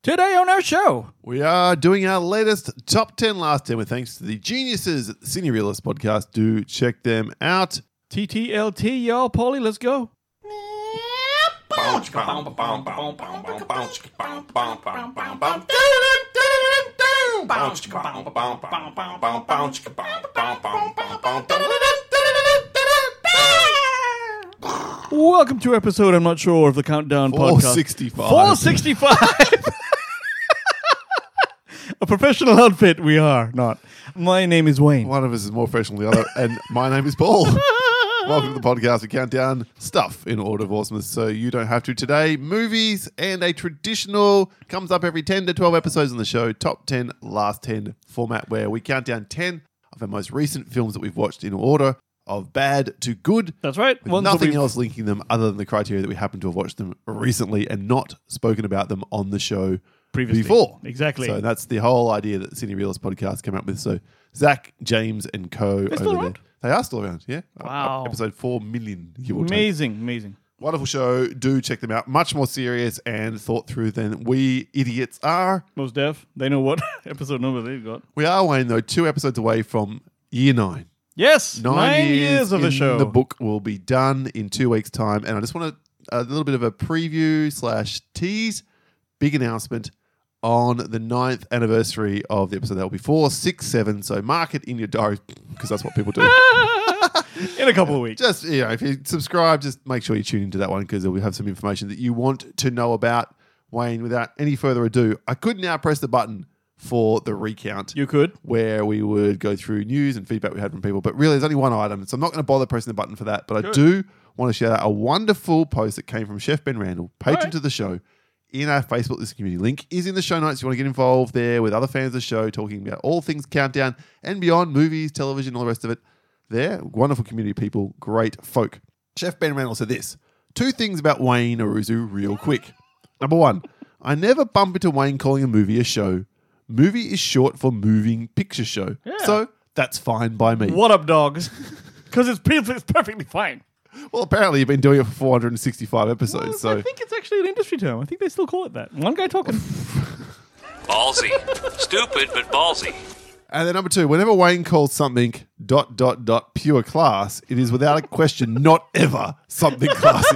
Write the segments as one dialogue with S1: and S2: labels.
S1: Today on our show,
S2: We are doing our latest top 10 last 10 with thanks to the geniuses at the Cine Realist podcast. Do check them out.
S1: TTLT, y'all. Paulie, let's go. Welcome to episode, I'm not sure, of the Countdown podcast.
S2: 465.
S1: 465. A professional outfit we are not. My name is Wayne.
S2: One of us is more professional than the other, and my name is Paul. Welcome to the podcast. We count down stuff in order of awesomeness, so you don't have to today. Movies and a traditional, comes up every 10 to 12 episodes on the show, top 10, last 10 format, where we count down 10 of our most recent films that we've watched in order of bad to good.
S1: That's right.
S2: With nothing else linking them other than the criteria that we happen to have watched them recently and not spoken about them on the show
S1: Previously.
S2: before.
S1: Exactly.
S2: So that's the whole idea that the Cine Realist podcast came up with. So Zach, James, and co
S1: They're still
S2: over
S1: around?
S2: there. They are still around, yeah.
S1: Wow.
S2: Episode 4 million. You will take.
S1: Amazing.
S2: Wonderful show. Do check them out. Much more serious and thought through than we idiots are.
S1: Most deaf. They know what episode number they've got.
S2: We are, Wayne, though, 2 episodes away from year 9.
S1: Yes, 9 years of the
S2: in
S1: show.
S2: The book will be done in 2 weeks' time. And I just want a little bit of a preview / tease. Big announcement on the 9th anniversary of the episode. That will be 4, 6, 7. So mark it in your diary because that's what people do.
S1: In a couple of weeks.
S2: Just, if you subscribe, just make sure you tune into that one because we have some information that you want to know about. Wayne, without any further ado, I could now press the button for the recount.
S1: You could.
S2: Where we would go through news and feedback we had from people. But really, there's only one item, so I'm not going to bother pressing the button for that. But I do want to share out a wonderful post that came from Chef Ben Randall, patron to the show, in our Facebook Listen Community. Link is in the show notes. You want to get involved there with other fans of the show, talking about all things Countdown and beyond, movies, television, all the rest of it. There, wonderful community of people, great folk. Chef Ben Randall said this: 2 things about Wayne Aruzu real quick. Number 1, I never bump into Wayne calling a movie a show. Movie is short for moving picture show.
S1: Yeah.
S2: So that's fine by me.
S1: What up, dogs? Because it's perfectly fine.
S2: Well, apparently you've been doing it for 465 episodes.
S1: Well,
S2: so
S1: I think it's actually an industry term. I think they still call it that. One guy talking.
S3: Ballsy. Stupid, but ballsy.
S2: And then number 2, whenever Wayne calls something ... pure class, it is without a question not ever something classy.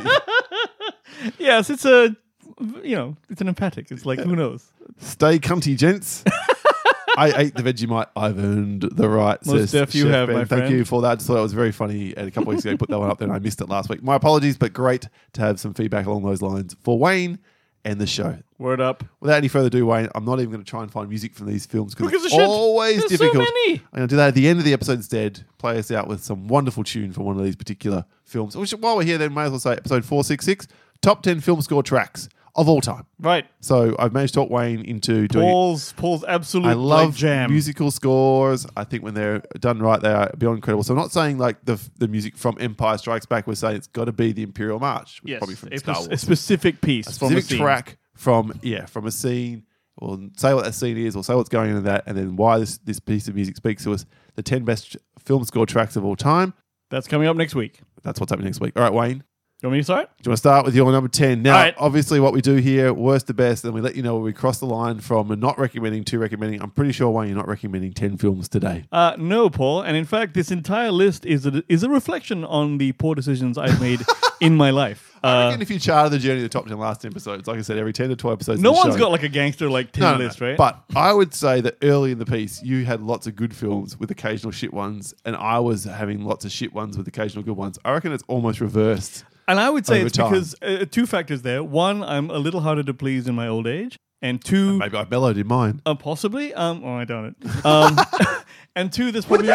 S1: Yes, it's a, it's an emphatic. It's like, who knows?
S2: Stay cunty, gents. I ate the Vegemite. I've earned the right.
S1: Most deaf you
S2: Chef
S1: have,
S2: Ben.
S1: my
S2: Thank
S1: friend.
S2: you for that. I just thought it was very funny. And a couple weeks ago, I put that one up there and I missed it last week. My apologies, but great to have some feedback along those lines for Wayne and the show.
S1: Word up.
S2: Without any further ado, Wayne, I'm not even going to try and find music from these films because
S1: Because
S2: it's
S1: of shit.
S2: always
S1: There's
S2: difficult.
S1: so many.
S2: I'm going to do that at the end of the episode instead. Play us out with some wonderful tune from one of these particular films. Which, while we're here, then, may as well say episode 466, top 10 film score tracks of all time.
S1: Right.
S2: So I've managed to talk Wayne into doing it.
S1: Paul's absolute
S2: I love
S1: jam.
S2: musical scores. I think when they're done right, they are beyond incredible. So I'm not saying like the music from Empire Strikes Back. We're saying it's got to be the Imperial March, which is
S1: Yes,
S2: probably from
S1: a,
S2: Star Wars.
S1: a specific piece
S2: A
S1: from a
S2: specific
S1: scene.
S2: track from a scene. Or say what that scene is, or say what's going on in that, and then why this piece of music speaks to us. The 10 best film score tracks of all time.
S1: That's coming up next week.
S2: That's what's happening next week. All right, Wayne.
S1: You want me to start?
S2: Do you want to start with your number 10? Now,
S1: All right.
S2: obviously what we do here, worst to best, and we let you know where we cross the line from not recommending to recommending. I'm pretty sure, Wayne, you're not recommending 10 films today.
S1: No, Paul. And in fact, this entire list is a reflection on the poor decisions I've made in my life.
S2: I reckon if you charted the journey of the top 10 last episodes, like I said, every 10 to 12 episodes.
S1: No
S2: of the
S1: one's
S2: show,
S1: got like a gangster like 10 list, right?
S2: But I would say that early in the piece, you had lots of good films with occasional shit ones, and I was having lots of shit ones with occasional good ones. I reckon it's almost reversed.
S1: And I would say
S2: over
S1: it's
S2: time.
S1: because 2 factors there. 1, I'm a little harder to please in my old age. And 2,
S2: Maybe I bellowed in mine.
S1: possibly. I doubt it. And 2, there's probably.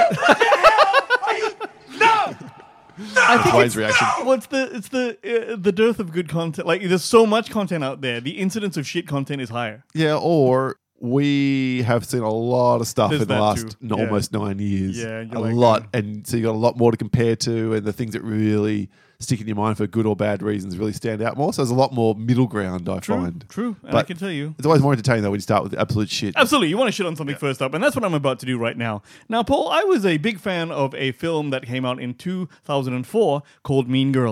S1: I think
S2: Wayne's reaction.
S1: Well, it's the dearth of good content. Like, there's so much content out there. The incidence of shit content is higher.
S2: Yeah, or we have seen a lot of stuff
S1: There's
S2: in the
S1: that
S2: last
S1: too. Yeah.
S2: almost 9 years.
S1: Yeah,
S2: a
S1: you're like,
S2: lot. And so you got a lot more to compare to, and the things that really stick in your mind for good or bad reasons really stand out more. So there's a lot more middle ground, I find.
S1: True. And
S2: But
S1: I can tell you.
S2: it's always more entertaining, though, when you start with the absolute shit.
S1: Absolutely. You want to shit on something first up, and that's what I'm about to do right now. Now, Paul, I was a big fan of a film that came out in 2004 called Mean Girls.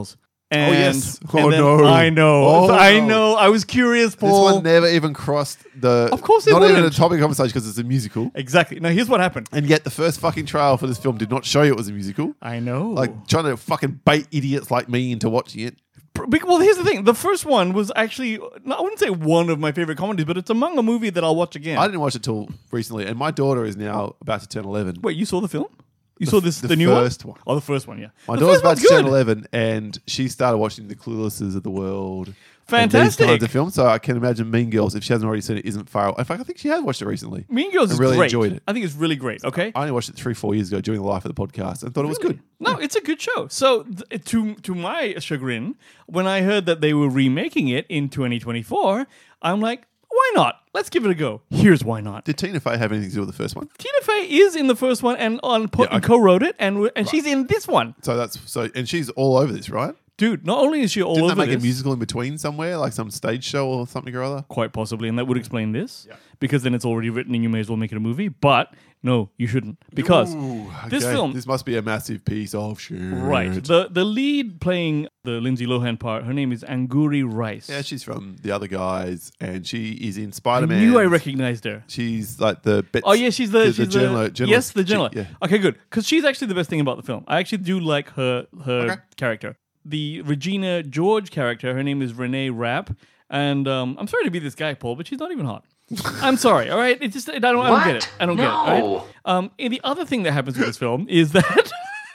S1: And,
S2: yes.
S1: and
S2: Oh,
S1: then-
S2: no.
S1: I know.
S2: Oh,
S1: I
S2: no.
S1: know. I was curious,
S2: This
S1: Paul.
S2: one never even crossed the.
S1: Of course it
S2: not even a
S1: wouldn't.
S2: topic of conversation because it's a musical.
S1: Exactly. Now, here's what happened.
S2: And yet the first fucking trailer for this film did not show you it was a musical.
S1: I know.
S2: Like trying to fucking bait idiots like me into watching it.
S1: Well, here's the thing. The first one was actually, I wouldn't say one of my favorite comedies, but it's among a movie that I'll watch again.
S2: I didn't watch it till recently, and my daughter is now about to turn 11.
S1: Wait, you saw the film? You saw this,
S2: the
S1: the new
S2: first one.
S1: Oh, the first one, yeah.
S2: My
S1: The
S2: daughter's
S1: first
S2: about
S1: one's
S2: to turn
S1: good.
S2: 11, and she started watching the Cluelesses of the world.
S1: Fantastic.
S2: And these kinds of films, so I can imagine Mean Girls, if she hasn't already seen it, isn't far. In fact, I think she has watched it recently.
S1: Mean Girls
S2: I
S1: is
S2: really
S1: great.
S2: enjoyed it.
S1: I think it's really great, okay?
S2: I only watched it 3-4 years ago during the life of the podcast and thought it was good.
S1: No, it's a good show. So, to my chagrin, when I heard that they were remaking it in 2024, I'm like, why not? Let's give it a go. Here's why not.
S2: Did Tina Fey have anything to do with the first one?
S1: Tina Fey is in the first one and co-wrote it, and she's in this one.
S2: And she's all over this, right?
S1: Dude, not only is she all
S2: Didn't
S1: over
S2: they make
S1: this,
S2: a musical in between somewhere, like some stage show or something or other?
S1: quite possibly, and that would explain this, because then it's already written and you may as well make it a movie. But no, you shouldn't, because this film,
S2: This must be a massive piece of shit.
S1: right? The lead playing the Lindsay Lohan part, her name is Anguri Rice.
S2: Yeah, she's from The Other Guys, and she is in
S1: I
S2: Spider-Man.
S1: knew I recognized her.
S2: She's like the bit.
S1: Oh yeah, she's the
S2: journalist.
S1: yes, the journalist.
S2: Yeah.
S1: Okay, good, because she's actually the best thing about the film. I actually do like her
S2: Okay.
S1: character. The Regina George character, her name is Renee Rapp, and I'm sorry to be this guy, Paul, but she's not even hot. I'm sorry, all right? It's just I don't get it. I don't get it. All right? And the other thing that happens with this film is that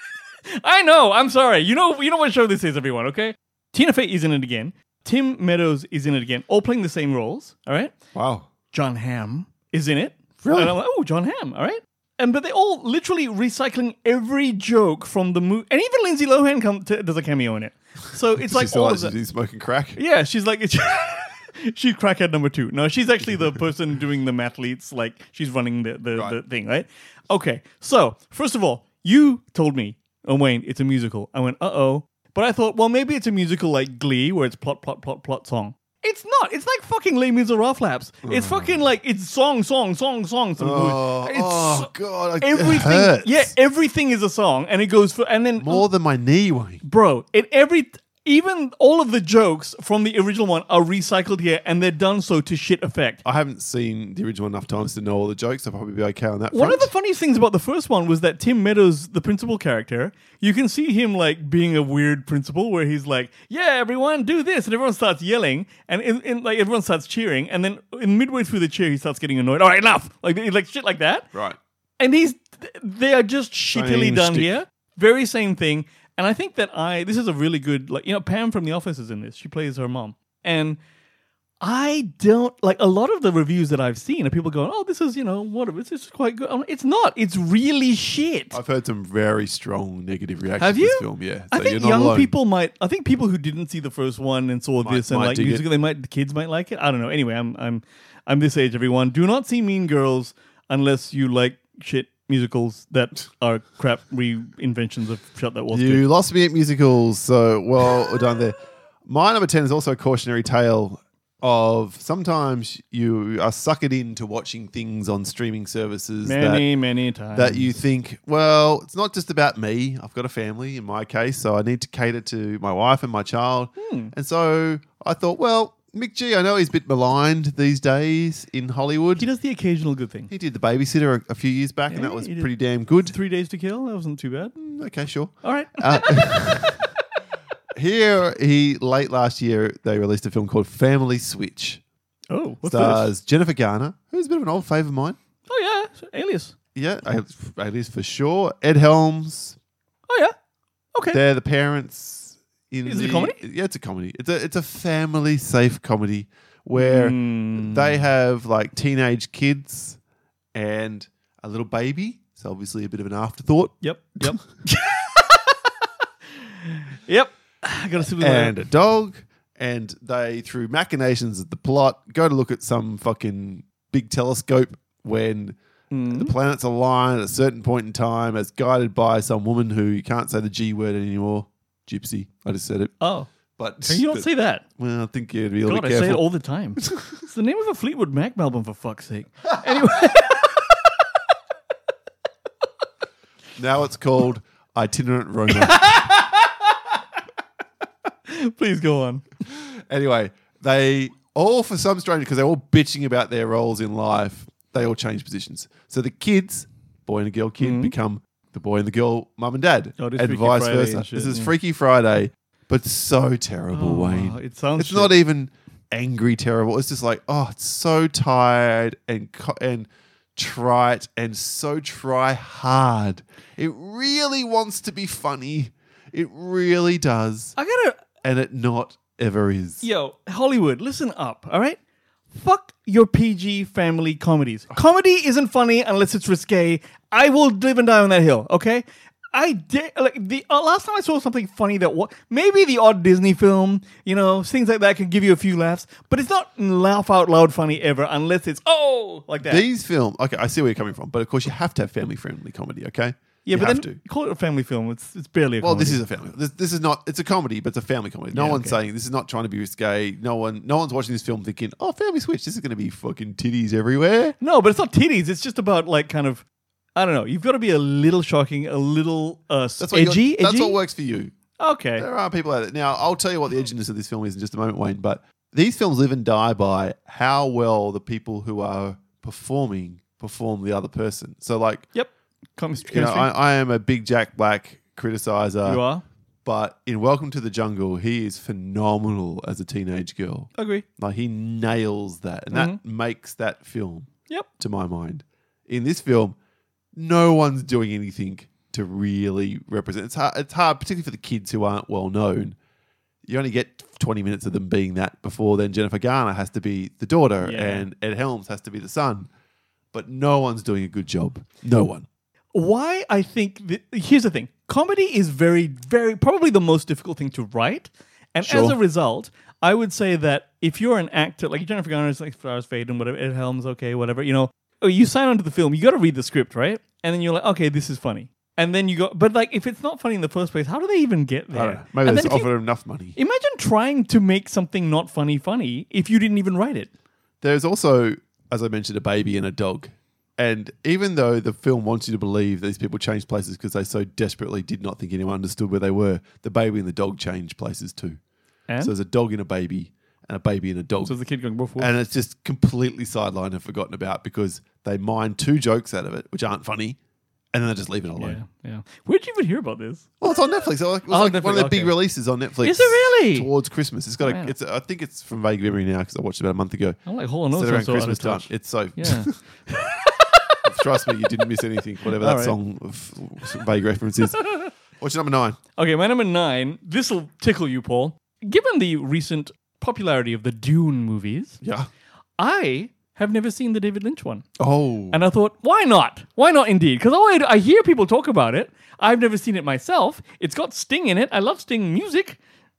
S1: I know. I'm sorry. You know what show this is, everyone. Okay, Tina Fey is in it again. Tim Meadows is in it again, all playing the same roles. All right.
S2: Wow.
S1: John Hamm is in it.
S2: Really?
S1: And I'm like, oh, John Hamm. All right. But they're all literally recycling every joke from the movie, and even Lindsay Lohan does a cameo in it. So it's like
S2: She's still
S1: all
S2: like
S1: of that.
S2: she's smoking crack.
S1: Yeah, she's like she's crackhead number 2. No, she's actually the person doing the mathletes. Like she's running the thing, right? Okay, so first of all, you told me, oh Wayne, it's a musical. I went, but I thought, well, maybe it's a musical like Glee, where it's plot song. It's not. It's like fucking Les Miserables. It's fucking like it's song. Some
S2: Oh, God.
S1: everything.
S2: It hurts.
S1: Yeah, everything is a song, and it goes for and then
S2: More than my knee, Wayne.
S1: bro. Even all of the jokes from the original one are recycled here, and they're done so to shit effect.
S2: I haven't seen the original enough times to know all the jokes. I'll probably be okay on that
S1: One
S2: front.
S1: of the funniest things about the first one was that Tim Meadows, the principal character, you can see him like being a weird principal where he's like, yeah, everyone do this. And everyone starts yelling and like everyone starts cheering. And then in midway through the cheer, he starts getting annoyed. All right, enough. Like shit like that.
S2: Right.
S1: And they are just shittily
S2: Same
S1: done
S2: shtick.
S1: here. Very same thing. And I think that this is a really good, Pam from The Office is in this. She plays her mom. And I don't, like, a lot of the reviews that I've seen are people going, oh, this is, whatever, this is quite good. It's not. It's really shit.
S2: I've heard some very strong negative reactions
S1: Have
S2: to
S1: you?
S2: this film, yeah.
S1: I
S2: So
S1: think
S2: you're not
S1: young
S2: alone.
S1: people I think people who didn't see the first one and saw this and
S2: might
S1: like
S2: dig
S1: musical, the kids might like it. I don't know. Anyway, I'm this age, everyone. Do not see Mean Girls unless you like shit musicals that are crap reinventions of shut that was
S2: You lost me at musicals, so well done there. My number 10 is also a cautionary tale of sometimes you are suckered into watching things on streaming services
S1: many times
S2: that you think, well, it's not just about me. I've got a family in my case, so I need to cater to my wife and my child. And so I thought, well, Mick G, I know he's a bit maligned these days in Hollywood.
S1: He does the occasional good thing.
S2: He did The Babysitter a few years back, and
S1: Yeah,
S2: that was
S1: he did.
S2: pretty damn good.
S1: 3 Days to Kill, that wasn't too bad.
S2: Okay, sure.
S1: All right.
S2: Here, late last year, they released a film called Family Switch.
S1: Oh, what's
S2: Stars
S1: this?
S2: Jennifer Garner, who's a bit of an old favourite of mine.
S1: Oh yeah, Alias.
S2: Yeah, Alias for sure. Ed Helms.
S1: Oh yeah. Okay.
S2: They're the parents.
S1: Is it a comedy?
S2: Yeah, it's a comedy. It's a family safe comedy where they have like teenage kids and a little baby. So obviously a bit of an afterthought.
S1: Yep. Yep. I gotta see
S2: And a dog. And they, through machinations of the plot, go to look at some fucking big telescope when the planets align at a certain point in time as guided by some woman who you can't say the G word anymore. Gypsy. I just said it.
S1: Oh.
S2: But
S1: Can you not say that?
S2: Well, I think you'd be a little
S1: God,
S2: bit
S1: I say it
S2: careful.
S1: all the time. It's the name of a Fleetwood Mac album, for fuck's sake. Anyway.
S2: Now it's called Itinerant Roma.
S1: Please go on.
S2: Anyway, they all, for some strange, because they're all bitching about their roles in life, they all change positions. So the kids, boy and a girl kid, become the boy and the girl mum and dad,
S1: Oh, this
S2: and
S1: Freaky
S2: vice
S1: Friday
S2: versa.
S1: and shit,
S2: This is
S1: yeah.
S2: Freaky Friday, but so terrible, Wayne.
S1: It sounds
S2: It's not even angry terrible. It's just like, oh, it's so tired and trite and so try hard. It really wants to be funny. It really does.
S1: I gotta.
S2: And it not ever is.
S1: Yo, Hollywood, listen up, all right? Fuck your PG family comedies. Comedy isn't funny unless it's risque. I will live and die on that hill, okay? I did like the last time I saw something funny that maybe the odd Disney film, things like that can give you a few laughs, but it's not laugh out loud funny ever unless it's like that.
S2: These films, okay, I see where you're coming from, but of course you have to have family-friendly comedy, okay?
S1: Yeah,
S2: you
S1: but
S2: have
S1: then
S2: to.
S1: call it a family film. It's barely a
S2: Well,
S1: comedy.
S2: this is a family. This is not. It's a comedy, but it's a family comedy. No
S1: Yeah,
S2: one's
S1: okay.
S2: saying this is not trying to be risque. No one's watching this film thinking, "Oh, Family Switch. This is going to be fucking titties everywhere."
S1: No, but it's not titties. It's just about like kind of, I don't know. You've got to be a little shocking, a little edgy.
S2: That's what works for you.
S1: Okay.
S2: There are people out there. Now, I'll tell you what the edginess of this film is in just a moment, Wayne. But these films live and die by how well the people who are perform the other person. So, like,
S1: Yep.
S2: you know, I am a big Jack Black criticizer.
S1: You are.
S2: But in Welcome to the Jungle, he is phenomenal as a teenage girl.
S1: Agree.
S2: Like, he nails that. And that makes that film,
S1: Yep.
S2: to my mind. In this film, no one's doing anything to really represent. It's hard, particularly for the kids who aren't well known. You only get 20 minutes of them being that before then Jennifer Garner has to be the daughter and Ed Helms has to be the son. But no one's doing a good job. No one.
S1: Why I think here's the thing. Comedy is very, very probably the most difficult thing to write. And
S2: Sure.
S1: as a result, I would say that if you're an actor, like Jennifer Garner's like Flowers Fade and whatever, Ed Helms, okay, whatever, you sign onto the film, you got to read the script, right? And then you're like, okay, this is funny. And then you go, but like if it's not funny in the first place, how do they even get there?
S2: I don't know. Maybe
S1: And
S2: they
S1: then
S2: just
S1: if you-
S2: offer enough money.
S1: Imagine trying to make something not funny if you didn't even write it.
S2: There's also, as I mentioned, a baby and a dog. And even though the film wants you to believe these people changed places because they so desperately did not think anyone understood where they were, the baby and the dog change places too.
S1: And
S2: So there's a dog and a baby and a dog.
S1: so is the kid going, woof, woof.
S2: And it's just completely sidelined and forgotten about because they mine 2 jokes out of it, which aren't funny, and then they just leave it alone.
S1: Yeah. Where'd you even hear about this?
S2: Well, it's on Netflix. It was
S1: Oh,
S2: like
S1: Netflix,
S2: one of the big
S1: okay.
S2: releases on Netflix.
S1: Is it really?
S2: Towards Christmas. It's got
S1: Wow.
S2: I think it's from vague memory now because I watched it about a month ago.
S1: I'm like, hold on,
S2: Set
S1: no,
S2: around
S1: so out of
S2: Christmas time.
S1: touch.
S2: It's so.
S1: Yeah.
S2: Trust me, you didn't miss anything. Whatever that
S1: All right.
S2: song of vague reference is. What's your number 9?
S1: Okay, my number 9. This will tickle you, Paul. Given the recent popularity of the Dune movies,
S2: Yeah.
S1: I have never seen the David Lynch one.
S2: Oh.
S1: And I thought, why not? Why not indeed? Because I hear people talk about it. I've never seen it myself. It's got Sting in it. I love Sting music.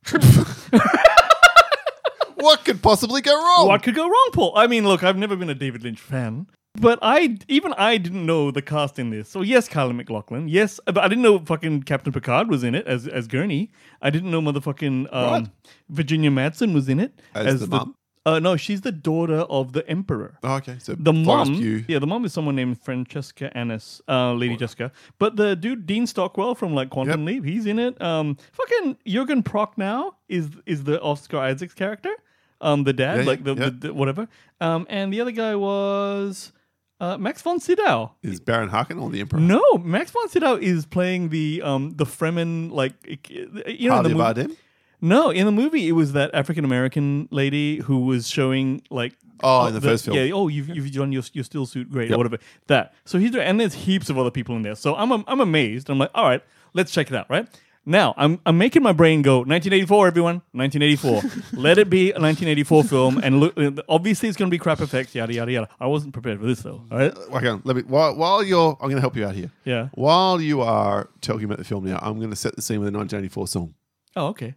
S2: What could possibly go wrong?
S1: What could go wrong, Paul? I mean, look, I've never been a David Lynch fan. But I didn't know the cast in this. So yes, Kylie MacLachlan. Yes, but I didn't know fucking Captain Picard was in it as Gurney. I didn't know motherfucking
S2: What?
S1: Virginia Madsen was in it
S2: As the mum?
S1: No, she's the daughter of the Emperor.
S2: Oh, okay. So
S1: The
S2: Florence
S1: mom,
S2: Pugh.
S1: yeah, the mom is someone named Francesca Annis, Lady Jessica. But the dude Dean Stockwell from like Quantum Leap, he's in it. Fucking Jürgen Prochnow is the Oscar Isaac's character, the dad,
S2: Yeah,
S1: like
S2: yeah.
S1: the whatever. And the other guy was Max von Sydow.
S2: Is Baron Harkonnen or the Emperor?
S1: No, Max von Sydow is playing the Fremen, like in the
S2: Javier
S1: movie.
S2: Bardem?
S1: No, in the movie it was that African American lady who was showing like
S2: Oh, in the first film.
S1: Yeah, you've done your still suit great or
S2: Yep.
S1: whatever. That. So he's and there's heaps of other people in there. So I'm amazed. I'm like, all right, let's check it out, right? Now, I'm making my brain go 1984 everyone, 1984. Let it be a 1984 film and look obviously it's going to be crap effects yada yada yada. I wasn't prepared for this though, all right?
S2: Okay, let me. While you're, I'm going to help you out here.
S1: Yeah.
S2: While you are talking about the film now, I'm going to set the scene with a 1984 song.
S1: Oh, okay.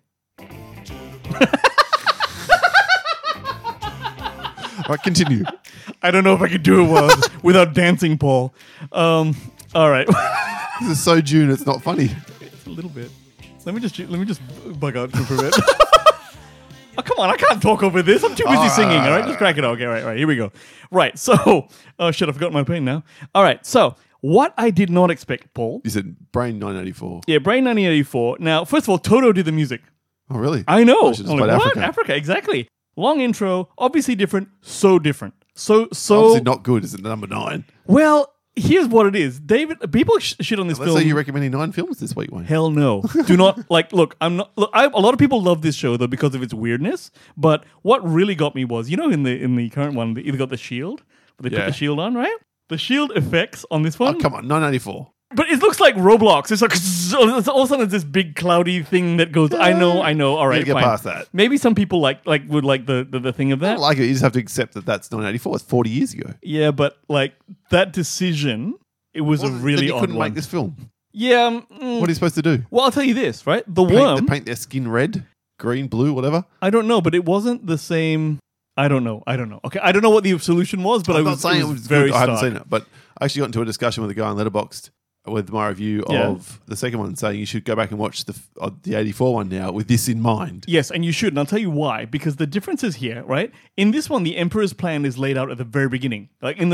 S2: All right, continue.
S1: I don't know if I could do it well without dancing, Paul. All right.
S2: This is so June, it's not funny.
S1: A little bit. Let me just bug out for a bit. Oh, come on, I can't talk over this. I'm too busy singing. All right, just crack it out. Okay, right, here we go. Right, so, oh shit, I forgot my pain now. All right, so what I did not expect, Paul.
S2: You said Brain 1984.
S1: Yeah, Brain 1984. Now, first of all, Toto did the music.
S2: Oh, really?
S1: I know.
S2: I should have
S1: I'm
S2: played
S1: like, what?
S2: Africa.
S1: Africa, exactly. Long intro, obviously different, so different. So
S2: Obviously not good, is it? Number 9.
S1: well, here's what it is. David, people shit on this
S2: Let's
S1: film.
S2: say you're recommending 9 films this week, Wayne.
S1: Hell no. Do not look, I'm not a lot of people love this show though because of its weirdness, but what really got me was, in the current one, they either got the shield, but they put
S2: Yeah.
S1: the shield on, right? The shield effects on this one.
S2: Oh, come on. 984.
S1: But it looks like Roblox. It's like all of a sudden it's this big cloudy thing that goes. I know. All right,
S2: You get
S1: fine.
S2: past that.
S1: Maybe some people would like the thing of
S2: I
S1: that.
S2: don't like it. You just have to accept that that's 984. It's 40 years ago.
S1: Yeah, but like that decision, it was a really
S2: then you
S1: odd
S2: couldn't
S1: one.
S2: make this film.
S1: Yeah.
S2: What are you supposed to do?
S1: Well, I'll tell you this, right? The
S2: Paint,
S1: worm.
S2: paint their skin red, green, blue, whatever.
S1: I don't know, but it wasn't the same. I don't know. Okay, I don't know what the solution was, but
S2: I'm
S1: it
S2: not saying
S1: it
S2: it
S1: was
S2: was
S1: very
S2: good. I haven't
S1: stark.
S2: seen it, but I actually got into a discussion with a guy on Letterboxd with my review
S1: Yeah.
S2: of the second one, saying you should go back and watch the 84 one now with this in mind.
S1: Yes, and you should, and I'll tell you why. Because the difference is here, right? In this one, the Emperor's plan is laid out at the very beginning. Like in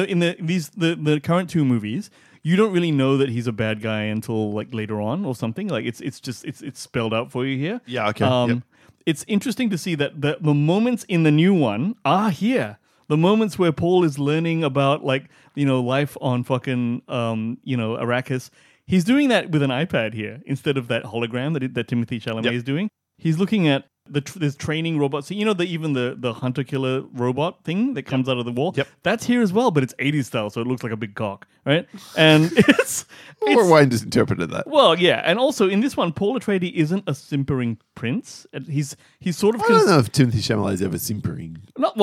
S1: the current 2 movies, you don't really know that he's a bad guy until like later on or something. Like it's spelled out for you here.
S2: Yeah, okay. Yep.
S1: It's interesting to see that the moments in the new one are here. The moments where Paul is learning about life on fucking Arrakis, he's doing that with an iPad here instead of that hologram that Timothée Chalamet
S2: Yep.
S1: is doing. He's looking at there's training robots. So even the hunter killer robot thing that comes out of the wall.
S2: Yep.
S1: That's here as well, but it's 80s style, so it looks like a big cock, right? And it's
S2: Or Wayne just interpreted that.
S1: well, yeah, and also in this one, Paul Atreides isn't a simpering prince. He's sort of
S2: I don't know if Timothy Chalamet's ever simpering.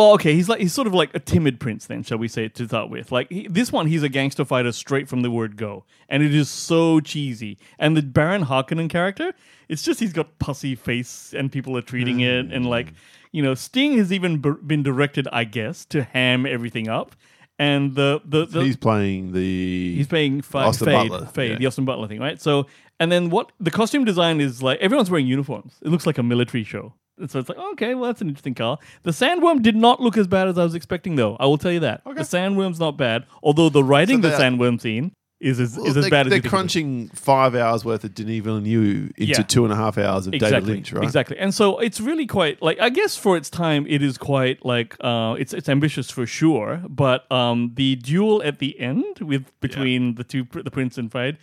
S1: he's sort of like a timid prince then, shall we say, to start with. Like this one, he's a gangster fighter straight from the word go, and it is so cheesy. And the Baron Harkonnen character, it's just he's got pussy face, and people are treating it, and Sting has even been directed, I guess, to ham everything up. And
S2: He's playing the...
S1: he's playing
S2: Austin Butler.
S1: Fade,
S2: Yeah.
S1: the Austin Butler thing, right? So, and then what the costume design is like, everyone's wearing uniforms. It looks like a military show. And so it's like, okay, well, that's an interesting car. The sandworm did not look as bad as I was expecting, though. I will tell you that.
S2: Okay.
S1: The sandworm's not bad, although the writing
S2: So
S1: the sandworm scene is as bad as you
S2: They're
S1: think it is.
S2: crunching 5 hours worth of Denis Villeneuve into
S1: Yeah.
S2: 2.5 hours of David Lynch, right?
S1: Exactly. And so it's really quite I guess for its time it is quite it's ambitious for sure, but the duel at the end between the prince and Fade,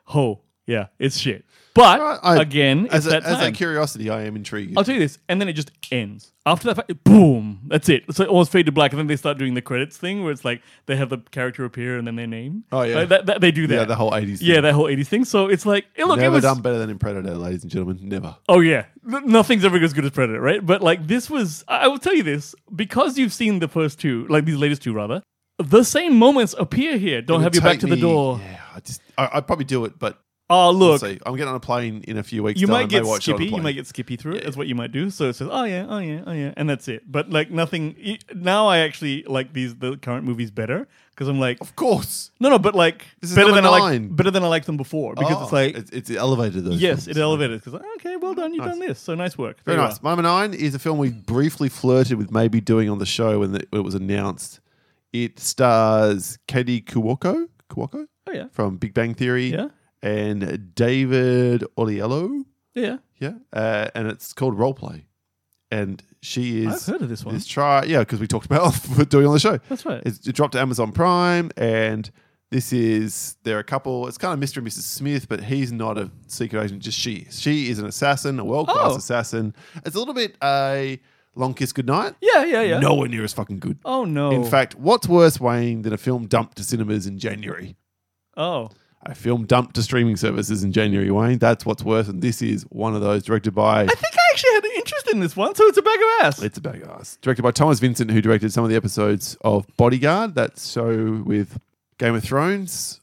S1: yeah, it's shit. But again, it's
S2: as
S1: that
S2: a
S1: time.
S2: curiosity, I am intrigued.
S1: I'll tell you this, and then it just ends. After that fight, boom, that's it. So it almost fade to black, and then they start doing the credits thing where it's like they have the character appear and then their name.
S2: Oh, yeah.
S1: That they do that.
S2: Yeah, the whole 80s
S1: Yeah,
S2: thing.
S1: that whole 80s thing. So it's like, look, it
S2: Never
S1: was
S2: done better than in Predator, ladies and gentlemen. Never.
S1: Oh yeah, nothing's ever as good as Predator, right? But like this was, I will tell you this, because you've seen the first 2, like these latest 2 rather, the same moments appear here. Don't
S2: It
S1: have
S2: would
S1: you back
S2: take
S1: to the
S2: me-
S1: door.
S2: Yeah, I'd probably do it, but
S1: Oh
S2: we'll
S1: look,
S2: see. I'm getting on a plane in a few weeks.
S1: you
S2: time.
S1: might
S2: I
S1: get
S2: may watch it on a
S1: Skippy. You
S2: plane.
S1: might get Skippy through it. That's what you might do. So it says, oh yeah, and that's it. But like nothing. Now I actually like the current movies better because I'm like,
S2: Of course.
S1: no, but like
S2: This is
S1: better than
S2: number
S1: I like
S2: 9.
S1: better than I liked them before because it's like
S2: it's elevated those.
S1: yes,
S2: films.
S1: it elevated because okay, well done, you've done this. So nice work.
S2: Very
S1: There you
S2: nice. My number 9 is a film we briefly flirted with maybe doing on the show when it was announced. It stars Katie Kuoko
S1: are. Oh yeah,
S2: from Big Bang Theory
S1: yeah,
S2: and David Oyelowo.
S1: yeah.
S2: Yeah. And it's called Roleplay. And she is...
S1: I've heard of this one.
S2: because we talked about doing on the show.
S1: That's right.
S2: It dropped to Amazon Prime, and they're a couple. It's kind of Mr. and Mrs. Smith, but he's not a secret agent, just she. She is an assassin, a world-class
S1: Oh.
S2: assassin. It's a little bit a Long Kiss Goodnight.
S1: Yeah.
S2: Nowhere near as fucking good.
S1: Oh no.
S2: In fact, what's worse, Wayne, than a film dumped to cinemas in January?
S1: Oh.
S2: A film dumped to streaming services in January, Wayne. That's what's worse, and this is one of those directed by...
S1: I think I actually had an interest in this one, so it's a bag of ass.
S2: It's a bag of ass. Directed by Thomas Vincent, who directed some of the episodes of Bodyguard, that show with Game of Thrones,